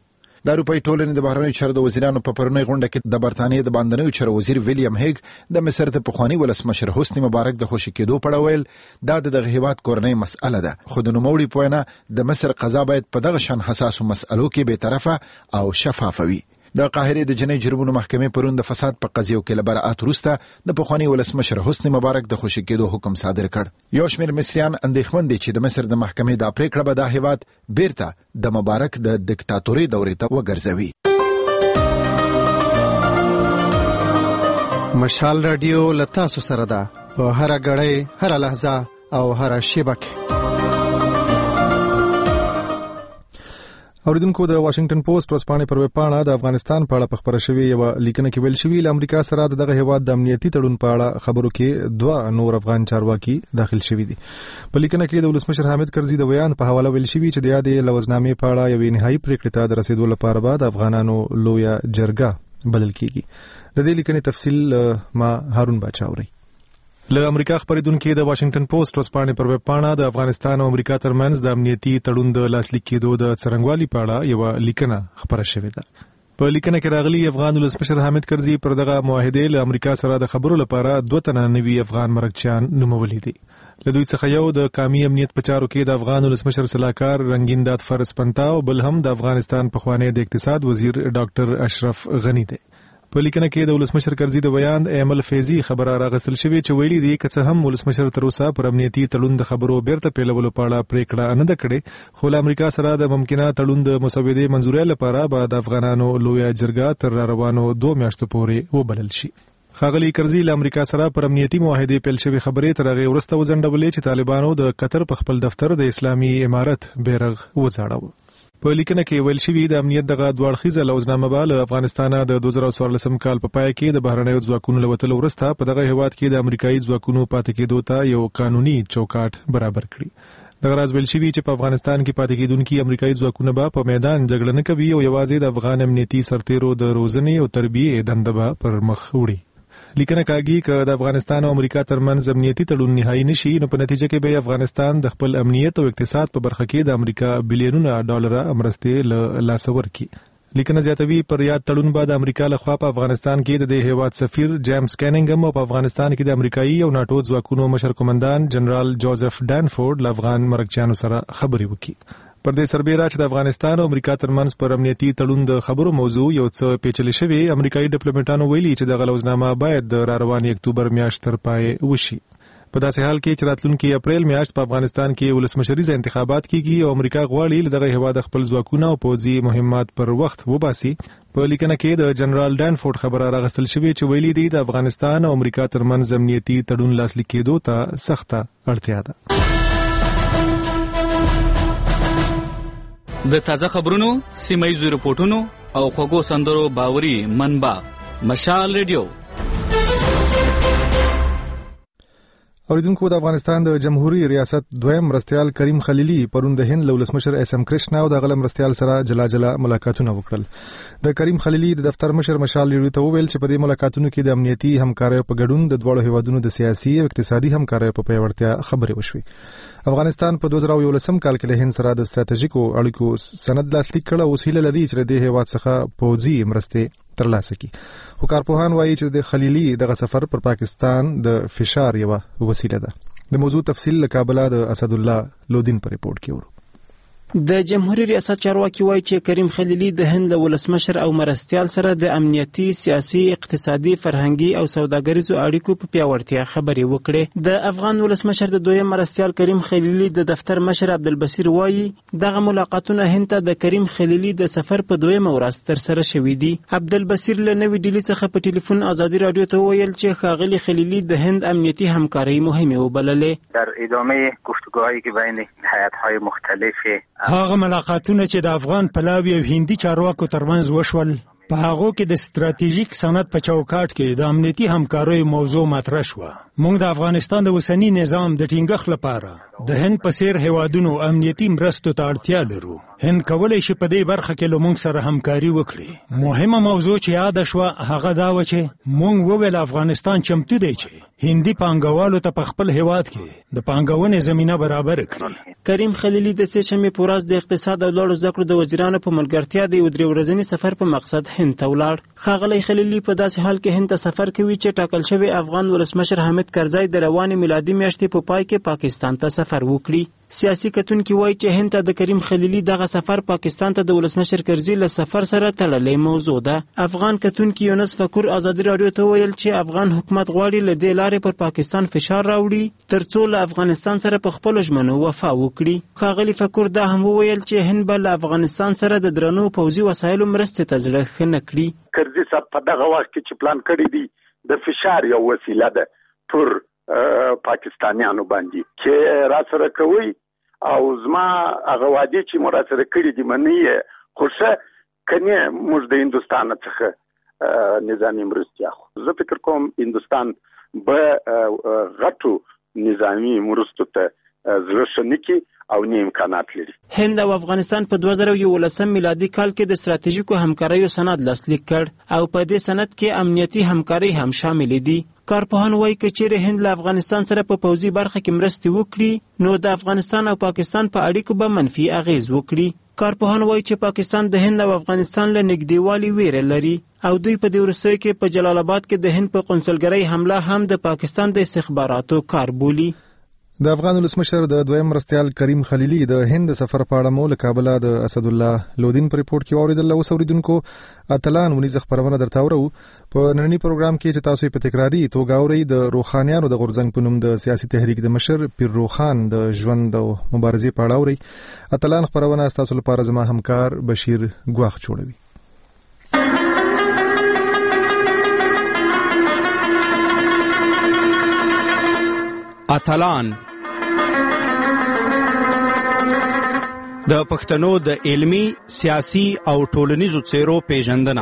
د اروپای ټولنې د بهرنیو چارو د وزیرانو په پرونی غونډه کې د برتانیې د باندنیو چارو وزیر ویلیام هیګ د مصر د پخوانی ولسمشر حسنی مبارک د خوشی کېدو په اړه ویل دا د هیواد کورنۍ مسأله ده، خو د نوموړي په وینا د مصر قضا باید په دغه شان حساسو مسألو کې به طرفه او شفافه وي. د قاهرې د جنۍ جرمونو محکمې پرون د فساد په قضیو کې له برائت وروسته د پخوانی ولسمشر حسنی مبارک د خوشی کېدو حکم صادر کړ. یو شمېر مصریان اندېښمن دي چې د مصر د محکمې دا پریکړه به دا هیواد بیرته د مبارک د دیکتاتوري دورې ته وګرځوي. مشال رادیو لتاسو سره ده په هر غړې، هر لحظه او هر شیبه کې. اوریدونکو د واشنگټن پوسټ ورځپاڼې پر ویبپاڼه د افغانستان په اړه خبره شوې یو لیکنه کې ویل شوې ل امریکا سره دغه هیواد د امنیتي تړون په اړه خبرو کې دوه نور افغان چارواکي داخل شوي دي. په لیکنه کې د ولسمشر حامد کرزي د بیان په حواله ویل شوې چې د یادې لوزنامې په اړه یو نهایي پریکړه ته د رسیدو لپاره به د افغانانو لویه جرګه بلل کیږي. د دې لیکنې تفصیل ما هارون باچاوري. له امریکا خبرېدونکو د واشنگټن پوسټ ورځپاڼې پر ویبپاڼه د افغانستان او امریکا ترمنځ د امنیتي تړون د لاسلیک کېدو د څرنګوالي په اړه یو لیکنه خبره شوې ده. په لیکنه کې راغلي افغان ولسمشر حامد کرزي پر دغه معاهده له امریکا سره د خبرو لپاره 2 تنه نوي افغان مرکچیان نومولي دي. له دوی څخه یو د قومي امنیت په چارو کې د افغان ولسمشر سلاکار رنگین داد فرس پنتا او بل هم د افغانستان پخوانی د اقتصاد وزیر ډاکټر اشرف غنی دی. په لیکنه کې د ولسمشر کرزي د بیان ایمل فیضی خبره راغسل شوې چې ویلي دي که څه هم ولسمشر تر اوسه پر امنیتي تړون د خبرو بیرته پیلولو په اړه پریکړه نه ده کړې، خو له امریکا سره د ممکنه تړون د مسودې منځوري لپاره به د افغانانو لویه جرګه تر روانو 2 میاشتو پورې وبلل شي. ښاغلي کرزي له امریکا سره پر امنیتي معاهده پیل شوی خبرې تر هغه وروسته وځنډولې چې طالبانو د قطر په خپل دفتر د اسلامي امارت بیرغ وځاړو. په لیکنه کې ویل شوی د امنیت دغه دوړخیزه لوزنامه به له افغانستان د 2014 کال په پای کې د بهرنیو ځواکونو له وتلو وروسته په دغه هیواد کې د امریکایي ځواکونو پاتې کېدو ته یو قانوني چوکاټ برابر کړي. دغه راز ویل شوی چې په افغانستان کې پاتې کېدونکي امریکایي ځواکونه به په میدان جګړه نه کوي او یوازې د افغان امنیتي سرتیرو د روزنې او تربیې دنده به پر مخ وړي. لیکنه کاږي چې د افغانستان او امریکا ترمنځ امنیتي تړون نهایی نشي نو په نتیجه کې به افغانستان د خپل امنیت او اقتصاد په برخه کې د امریکا بلیونونه ډالر مرستې له لاسه ورکړي. لیکنه زیاتوي پر یاد تړون بعد امریکا له خوا په افغانستان کې د هیواد سفیر جیمز کیننګم او په افغانستان کې د امریکایي او ناتو ځواکونو مشر قومندان جنرال جوزف ډانفورد له افغان مرکچیانو سره خبرې وکړي. پر دې سربېره چې د افغانستان او امریکا ترمنځ پر امنیتي تړون د خبرو موضوع یو څه پیچلې شوی، امریکایي ډیپلوماټانو ویلي چې د غلوزنامه باید د رارواني اکتوبر میاشت تر پای وشي. په داسې حال کې چې راتلونکي اپریل میاشت په افغانستان کې ولسمشریزه انتخابات کیږي او امریکا غواړي دغه هیواد خپل ځواکونه او پوځي مهمات پر وخت وباسي. په لیکنه کې د جنرال ډانفورد خبره راغستل شوې چې ویلي دي د افغانستان او امریکا ترمنځ امنیتي تړون لاسلیک کېدو ته سخته اړتیا ده. د تازه خبرونو، سیمایي رپورټونو او خوږو سندرو باوري منبع مشال ریډیو. اوریدونکو د افغانستان د جمهوریت ریاست دویم مرستیال کریم خلیلی پرون د هند ولسمشر اس ام کرشنا او د غلم مرستیال سره جلا ملاقاتونه وکړل. د کریم خلیلی د دفتر مشر مشال ریډیو ته ویل چې په دې ملاقاتونو کې د امنیتي همکاریو په ګډون د دوه هیوادونو د سیاسي او اقتصادي همکاریو په پیاوړتیا خبرې وشوې. افغانستان په 2019 کال کې له هند سره د ستراتیژیکو اړیکو سند لاسلیک کړ او وسیله لري چې د هیواد څخه پوځي مرستې ترلاسه کړي. خو کارپوهان وایي چې د خلیلی دغه سفر پر پاکستان د فشار یو وسیله ده. د موضوع تفصیل له کابل د اسد الله لودین پر ریپورت کې ورو. د جمهوریت ریاست چارواکي وایي چې کریم خلیلی د هند ولسمشر او مرستیال سره د امنیتي، سیاسي، اقتصادي، فرهنګي او سوداګریزو اړیکو په پیاوړتیا خبرې وکړې. د افغان ولسمشر د دویم مرستیال کریم خلیلی د دفتر مشر عبدالبصیر وایي دغه ملاقاتونه هند ته د کریم خلیلی د سفر په دویمه ورځ ترسره شوي دي. عبدالبصیر له نوې ډیلي څخه په ټلیفون ازادي رادیو ته وویل چې ښاغلي خلیلی د هند امنیتي همکارۍ مهمه وبللې. در ادامه گفتگوهایی که بین هیئت‌های مختلف هغه ملاقاتونه چې د افغان پلاوی او هندي چارواکو ترمنځ وشول په هغه کې د ستراتیژیک صنعت په چوکاټ کې د امنیتي همکارۍ موضوع مطرح شوه. موږ د افغانستان د اوسنی نظام د ټینګښت لپاره د هند په څیر هیوادونو امنیتي مرستو ته اړتیا لرو. هند کولی شي په دې برخه کې له موږ سره همکاري وکړي. مهمه موضوع چې یاد شوه هغه دا و چې موږ وویل افغانستان چمتو دی چې هندي پانګوالو ته په خپل هیواد کې د پانګونې زمینه برابر کړي. کریم خلیلي د سه‌شنبې په ورځ د اقتصاد او لوړو زده کړو د وزیرانو په ملګرتیا د یو 3 ورځني سفر په مقصد هند ته ولاړ. ښاغلی خلیلي په داسې حال کې هند ته سفر کوي چې ټاکل شوی افغان ولسمشر حامد کرزی د روانې میلادي میاشتې په پای کې پاکستان ته سفر وکړي. سیاسي کتونکي وایي چې هند ته د کریم خلیلي دغه سفر پاکستان ته د ولسمشر کرزي له سفر سره تړلې موضوع ده. افغان کتونکي یونس فکر ازادي رادیو ته ویل چې افغان حکومت غواړي له دې لارې پر پاکستان فشار راوړي ترڅو له افغانستان سره په خپل ژمنو وفا وکړي. ښاغلي فکر دا هم وویل چې هند به له افغانستان سره د درنو پوځي وسایلو مرستې ته زړه ښه نه کړي. کرزي صاحب په دغه وخت کې چې پلان کړی دی د فشار یو وسیله ده پر پاکستانیانو باندې چې را سره کوي او زما هغه وعده چې مو را سره کړي دي منی خو څه کنه موږ د هندستان څخه نظامی مرستې اخلو. زه فکر کوم هندستان به غټو نظامی مرستو ته زړه شنکی او نه امکانات لري. هند او افغانستان په 2011 میلادي کال کې د ستراتیژیکو همکاریو سند لاسلیک کړ او په دې سند کې امنیتي همکاري هم شامل دي. کارپوهان وایي که چیرې هند له افغانستان سره په پوځي برخه کې مرستې وکړي نو د افغانستان او پاکستان په اړیکو به منفي اغیز وکړي. کارپوهان وایي چې پاکستان د هند او افغانستان له نږدېوالي ویره لري او دوی په دې وروستیو کې په جلال آباد کې د هند په قونسلګرۍ حمله هم د پاکستان د استخباراتو کار بولي. د افغان ولسمشر د دویم مرستیال کریم خلیلي د هند سفر په اړه مو له کابل د اسد الله لودین پر ریپورت کې اوریدل. اوس اوریدونکو اتلان ونیز خبرونه درته اورو. په نننی پروګرام کې چې تاسو په تکراری توګه اورئ د روحانیانو د غورځنګ په نوم د سیاسي تحریک د مشر پیر روخان د ژوند او مبارزې په اړه اورئ. اتلان خبرونه تاسو لپاره زما همکار بشیر ګواخ جوړوي. اتلان د پښتنو د علمی، سیاسي او ټولنیزو څیرو پیژندنه.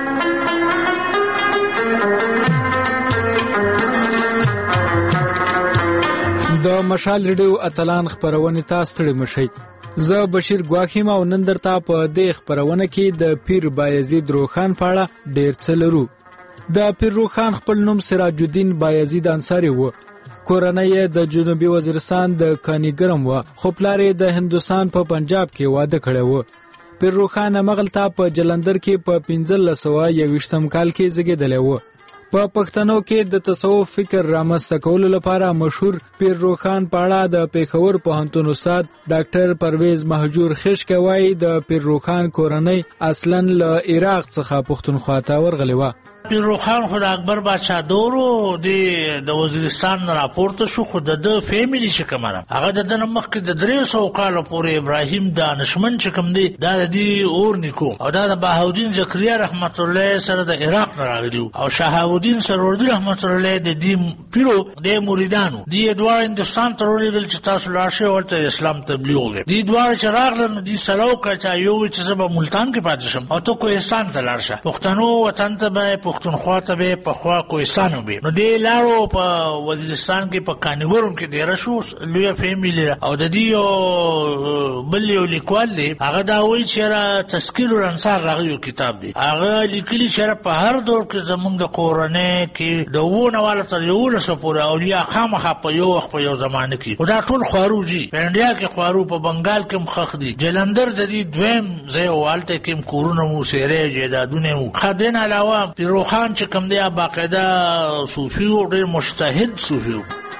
د مشال ریډیو اتلان خبرونه تاسو ته مشي. زه بشیر ګواخیم او نن درته په دې خبرونه کې د پیر بایزید روخان په اړه ډیر څه لرو. د پیر روخان خپل نوم سراج الدین بایزید انصاری و. کورنۍ د جنوبي وزیرستان د کانیګرم و خو پلار د هندستان په پنجاب کې واده کړی و. پیر روخان مغلطه په جلندر کې په 1521 کال کې زیږیدلی و. په پښتنو کې د تصوف فکر رامنځته کولو لپاره مشهور پیر روخان په اړه د پیښور پوهنتون استاد ډاکټر پرویز مهجور خشک وایي د پیر روخان کورنۍ اصلا له عراق څخه پښتونخوا ته ورغلی و. پیر روخان خو د اکبر بادشاه دورو د وزیرستان راپورته شو خو د فیملی چې کومه هغه د دنه مخکې د 300 کال پورې ابراهیم دانشمن چې کوم دی دا د اور نیکو او دا د بهاودین زکریا رحمت الله سره د عراق راغلی او شهابالدین سروردی رحمت الله د دې پیرو د مریدانو دی دوه هندستان ته ورغلل چې تاسو لاشه ورته اسلام تبلیغ وکړي. دی دوه چې راغلل دی سلو کچا یو چې سبا ملتان کې پاتې شم او ته کوهستان ته لاړ شه پښتنو وطن ته به پښتونخوا ته به په خوا کوهستان وي نو دی لاړو په وزیرستان کې په کانګورم کې ډیر شو لوی فیملی او د دې بل یو لیکوال دی هغه دا وایي چې را تذکیر الانصار راغلی کتاب دی هغه لیکلی چې په هر دور کې زمونږ د کورنۍ کې د وونه والا تر یو لسو پورې اولیاء خامخا په یو وخت په یو زمانه کې دا ټول خواروجي په انډیا کې خوارو په بنگال کې مخخ دي جلندر د دې دویم ځای والته کې کورونه مو سیره جیدادونه مو خدین علاوه پیروخان چې کوم دی باقاعده صوفي او ډېر مجتهد صوفي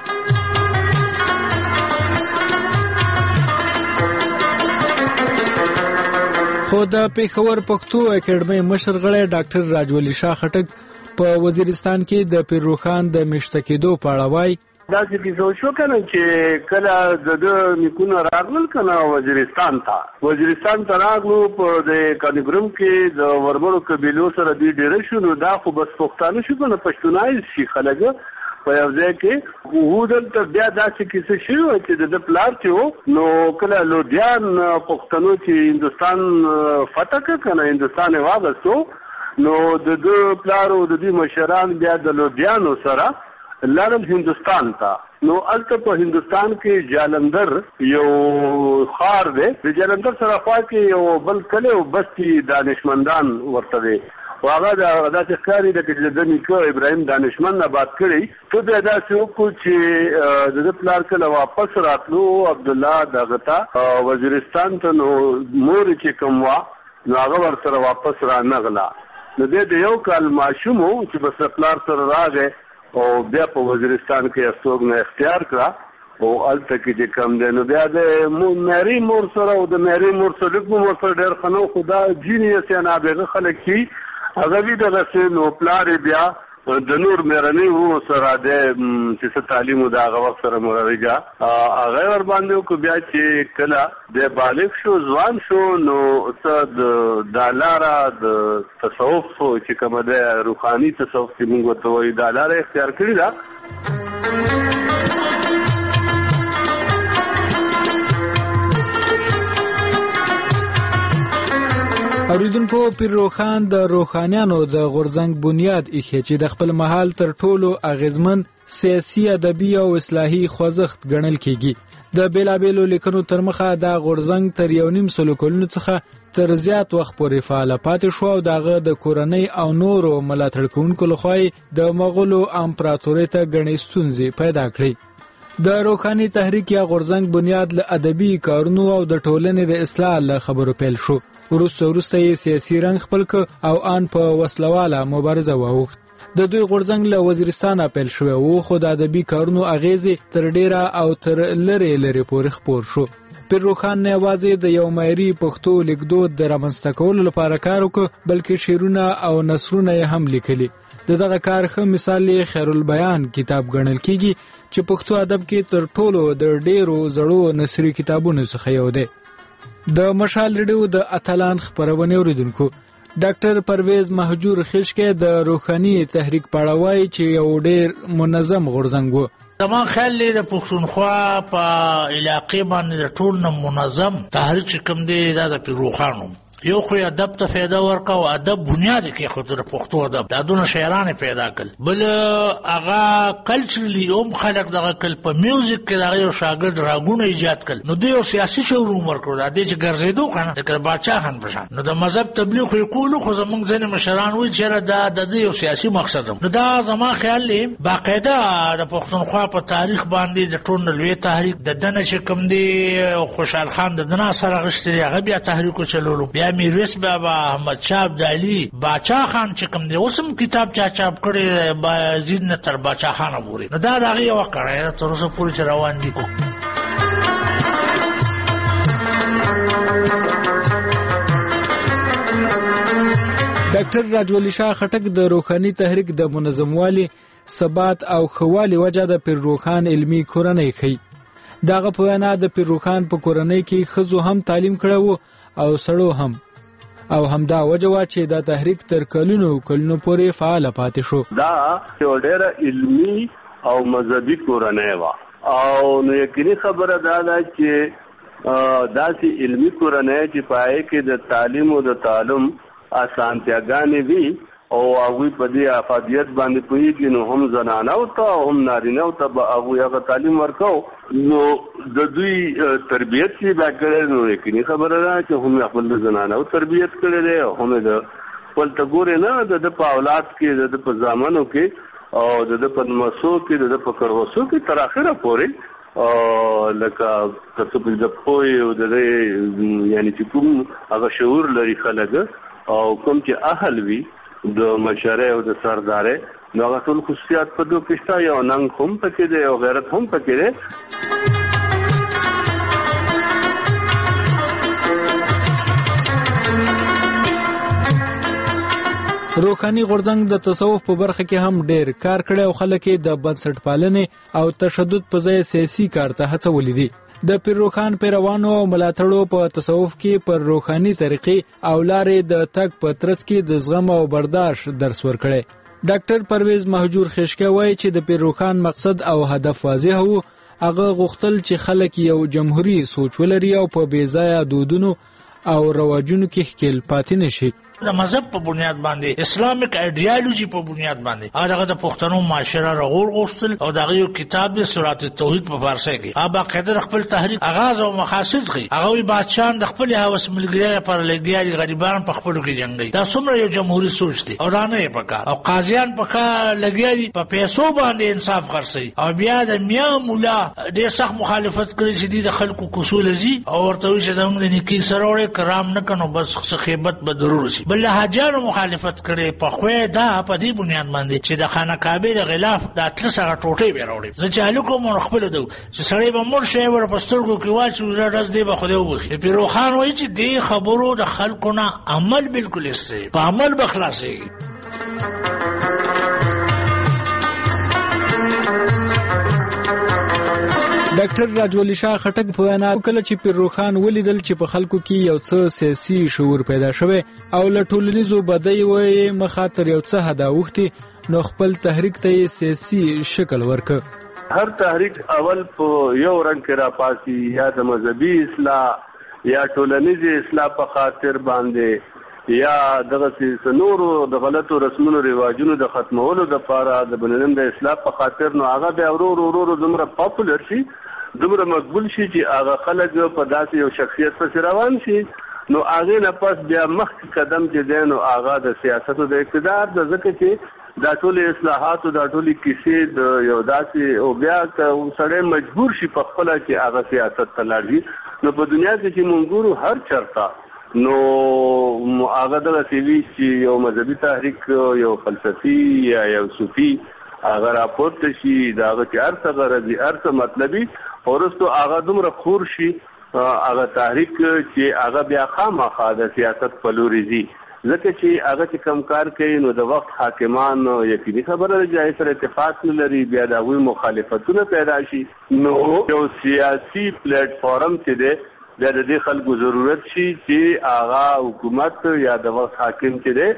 خو د پیښور پښتو اکیډمي مشر غړی ډاکټر راجولی شاه خټک په وزیرستان کې د پیروخان د مشتکیدو په اړه وایي دا چې کیسو شو کنه چې کله د نیکونو راغلل کنه وزیرستان ته راغلو په د کانګرم کې د وربرو قبیلو سره دی ډیر شو نو دا خو بس پښتانه شو کنه پښتونای شي خلک په یو ځای کې وودل ته بیا داسې کیسه شو چې د پلار چې نو کله لودیان پښتنو چې هندستان فتح کنه هندستان واغستو نو د پلارو د دې مشران بیا د لودیانو سره لاړم هندستان ته. نو الته په هندستان کې جالندر یو خار دی، د جالندر سره خوا کې یو بل کلی او بستی دانشمندان ورته دی. هغه داسې ښکاري چې د نیکه ابراهیم دانشمند آباد کړی. ته بیا داسې وکړو چې د ده پلار کله واپس راتلو عبدالله دغه ته وزیرستان ته، نو مور چې کوم وه نو هغه ورسره واپس رانغله. نو دی د یو کال ماشوم و چې بس پلار سره راغی او بیا په وزیرستان کې استوګنه اختیار کړه او هلته کې چې کم دی نو بیا د مېري مور سره او د مېري مور سره لږ مور سره ډېر ښه نه، خو دا جینیس یا نابغه خلک چې هغه وي دغسې، نو پلار یې بیا د نور مېرنۍ ورونو سره دی چې څه تعلیم و د هغه وخت سره مروجه هغه یې ورباندې وکړو. بیا چې کله دی بالغ شو، ځوان شو، نو څه دا لاره د تصوف چې کومه دی روحاني تصوف چې موږ ورته وایو دا لاره اختیار کړې ده. اوریدونکو، پیر روښان د روښانیانو د غورځنګ بنیاد ایښی چې د خپل مهال تر ټولو اغیزمن سیاسي، ادبي او اصلاحي خوځښت ګڼل کیږي. د بیلابیلو لیکنو تر مخه دا غورځنګ تر 1.5 کلونو څخه تر زیات وخت پورې فعال پاتې شو او دغه د کورنۍ او نورو ملاتړ کوونکو لخوا د مغولو امپراتورۍ ته ګڼې ستونزې پیدا کړې. د روښاني تحریک یا غورځنګ بنیاد له ادبي کارونو او د ټولنې د اصلاح له خبرو پیل شو. وروسته یې سیاسي رنګ خپل ک او ان په وسلواله مبارزه واوښت. د دوی غورځنګ له وزیرستانه پیل شوی و، خو د ادبي کارونو اغیزې تر ډیره او تر لرې پورې خپور شو. پیر روښان نه یوازې د یو معیاري پښتو لیکدود د رامنځته کولو لپاره کار وکړ، بلکې شعرونه او نثرونه یې هم لیکلي. دغه کار ښه مثال یې خیرالبیان کتاب ګڼل کیږي چې پښتو ادب کې تر ټولو د ډیرو زړو نثري کتابونو څخه یو دی. د مشال ریډیو د اتلان خبرونه اوریدونکو، ډاکټر پرویز مهجور خشکه د روښاني تحریک پاړوي چې یو ډیر منظم غورځنګ و. زما خیال دی د پښتونخوا په علاقې باندې د ټول نه منظم تحریک کوم دی دا د پیر روښانو. یو خو ادب ته فایده ورکا او ادب بنیاد کې خو د پښتو ادب دا دونه شاعران پیدا کړل. بل هغه کلچرلی هم خلک دغه کل په میوزیک کې دغه یو شاګرد راګونه ایجاد کړل. نو د یو سیاسي شعور عمر کړو د دې چې ګرځېدو کنه د باچا خان پشان. نو د مذهب تبلیغ خو کولو، خو زمونږ ځینې مشران وایي چې دا د یو سیاسي مقصد هم. نو دا زما خیال دی باقاعده د پښتونخوا په تاریخ باندې د ټول لوی تحریک د دنه چې کوم دی خوشحال خان د دنا سره غشتي هغه بیا تحریک چلولو. بیا میرویس بابا، احمد شاه ابدالي، باچا خان چې کوم دی اوسم کتاب چاپ کړي بازید نه تر باچا خان پورې. نو دا دغه یو کړه تر اوسه پورې روان دي. ډاکټر راجولی شاه خټک د روښاني تحریک د منظموالي، ثبات او خوالي وجه د پیر روښان علمي کورنۍ ښيي. دغه په وینا د پیر روښان په کورنۍ کې ښځو هم تعلیم کړی او سړو هم، او همدا وجه وا چې دا تحریک تر کلونو پورې فعال پاتې شو. دا یو ډېر علمي او مذهبي کورنۍ وه او نو یقیني خبره دا ده چې داسې علمي کورنۍ چې پای کې د تعلیم او د تعلم اسانتیاګانې وي او هغوی په دې افادیت باندې پوهېږي، نو هم زنانو ته او هم نارینهو ته به هغوی هغه تعلیم ورکو، نو د دوی تربیت چې بیا کړی، نو یقیني خبره ده چې هم خپل د زنانو تربیت کړی دی او هم د خپل ته ګورې نه د په اولاد کې د په زامنو کې او د په نمسو کې د په کروسو کې تر اخره پورې لکه که څه د پوهې او د یعنې چې کوم هغه شعور لري خلک او کوم چې اهل وي د مشرۍ او د سردارۍ، نو هغه ټول خصوصیات په دوی کې شته. یو ننګ هم پکې دی او غیرت هم پکې دی. روښاني غورځنګ د تصوف په برخه کې هم ډیر کار کړی او خلک د بنسټ پالنې او تشدد په ځای سیاسي کار ته هڅولي دي. د پیر روښان پیروانو او ملاتړو په تصوف کې پر روښاني طریقې او لارې د تګ په ترڅ کې د زغم او برداشت درس ورکړي. ډاکټر پرویز مهجور خشکه وایي چې د پیر روښان مقصد او هدف واضح وو. هغه غوښتل چې خلک یو جمهوریت سوچ ولري او په بې ځایه دودونو او رواجونو کې ښکیل پاتې نشي. د مذهب په بنیاد باندې اسلامیک ایډیالوژي په بنیاد باندې هغه د پښتنو معاشره رغول غوښتل او دغه یو کتاب د سورات التوحید په فارسی کې هغه باقاعده خپل تحریک آغاز او مقاصد کوي. هغه بادشاہ د خپل هوس ملګری پر لګیا دي غریبان په خپل کې جنگي. دا څومره یو جمهوریت سوچ دی او رانه پکا او قاضیان پکا لګیا دي په پیسو باندې انصاف خرڅي او بیا د میا مولا ډېر سخت مخالفت کوي چې د خلکو کوسول زی او ورته چې زموږ د نیکی سره کرام نه کنو بس خیبت به ضرور شي. بل حاجانو مخالفت کړي په خو دا په دې بنیاد باندې چې د خانه کعبه د غلاف د اتل سره ټوټي به راوړي. زه چالو کوم خپل دو چې سړی به مر شي ور پسترګو کې واچو راز دی به خو دی وغوښي. پیروخان وایي چې دې خبرو د خلکو نه عمل بالکل است په عمل بخلاصي. ډاکټر راجولی شاه خټک په وینا وکړه چې پیروخان ولیدل چې په خلکو کې یو څه سیاسي شعور پیدا شوی او له ټولنیزو بدۍ وایي مخاطر یو څه هدا وختي نو خپل تحریک ته سیاسي شکل ورکړ. هر تحریک اول په یو رنګ کې راپاسي یا د مذهبي اصلاح یا ټولنیزي اصلاح په خاطر باندې یا دغه نورو د غلطو رسمونو رواجونو د ختمولو د لپاره د بنلم د اصلاح په خاطر نو هغه بیا ورو دومره پاپولر شي دومره مقبول شي چې هغه خلک په داسې یو شخصیت پسې روان شي نو هغه نه پس بیا مخکې قدم چې دی نو هغه د سیاست او د اقتدار د ځکه چې دا ټول اصلاحات او دا ټول کیسې د یو داسې او بیا سړی مجبور شي په خپل کې هغه سیاست ته لاړ شي. نو په دنیا کې چې مونږ ګورو هر چرته نو هغه د سیوی چې یو مذهبي تحریک یو فلسفي یا یو صوفي هغه راپورته شي دا هغه چې ارث غرضي ارث مطلبي ورستو هغه دومره خور شي هغه تحریک چې هغه بیا خامخا د سیاست په لوري ځي ځکه چې هغه چې کم کار کوي نو د وخت حاکمان یقیني خبره ده چې سره اتفاق نه لري بیا د هغوی مخالفتونه پیدا شي. نو یو سیاسي پلیټ فارم چې دی بیا د دې خلکو ضرورت شي چې هغه حکومت یا د وخت حاکم چې دی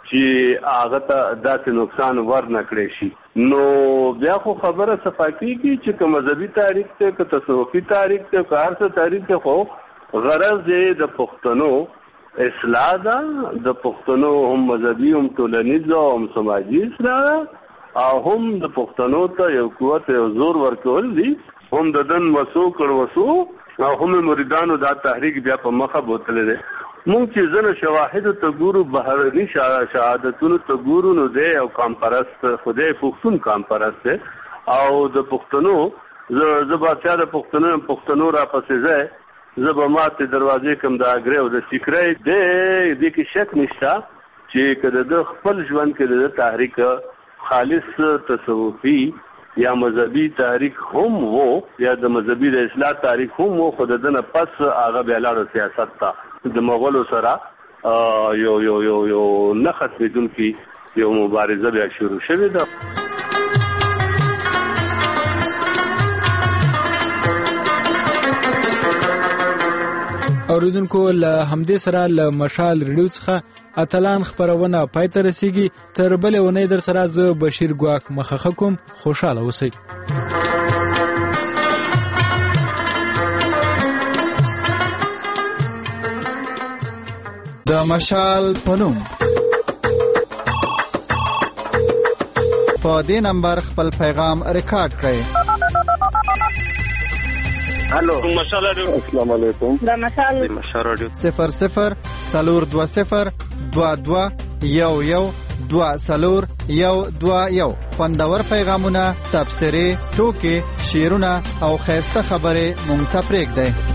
چې هغه ته داسې نقصان ور نه کړی شي. نو بیا خو خبره صفا کېږي چې که مذهبي تحریک دی که تصوفي تحریک دی که هر څه تحریک دی خو غرض یې د پښتنو اصلاح ده د پښتنو هم مذهبي هم ټولنیز هم سماجي اصلاح او هم د پښتنو ته یو قوت یو زور ورکول دي هم د دن وسو کړ وسو او هم مریدانو دا تحریک بیا په مخه بوتلی دی. مونږ چې ځنه شواهدو ته ګورو بهرني شهادتونو ته ګورو نو دی او کامپرست خدای پښتون کامپرست دی او د پښتنو زه بادشاه د پښتنو را پسې ځای زه به ماته دروازې کوم د اګرې او د سیکرۍ دې کې شک نشته چې که د خپل ژوند کې د تحریک خالص تصوفي یا مذهبي تحریک هم وو یا د مذهبي د اصلاح تحریک هم وو خو د دنه پس هغه بیا لاړو سیاست ته د مغولو سره یو نه ختمېدونکي یو مبارزه بیا شروع شوې ده. اوریدونکو له همدې سره له مشال ریډیو څخه اتلان خبرونه پای ته رسیږي. تر بلې اونۍ در سره زه بشیر ګواک مخه کوم. خوشاله اوسئ. د مشال پنوم په دې نمبر خپل پیغام ریکارډ کړئ. هلو مشال رادیو. السلام علیکم. دا مشال رادیو 00 420 22 11 2 خوندور پیغامونه تبصرې ټوکې شعرونه او خیسته خبرې مونږ ته پرېږدئ.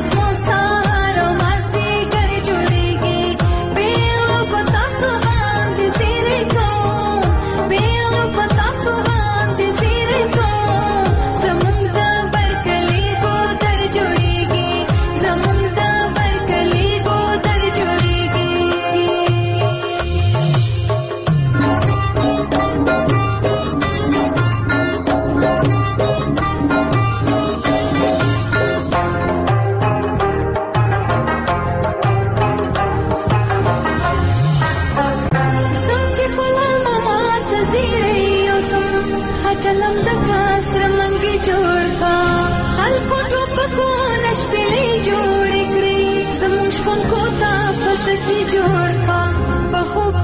Bye. सखी जोड़ का बखूब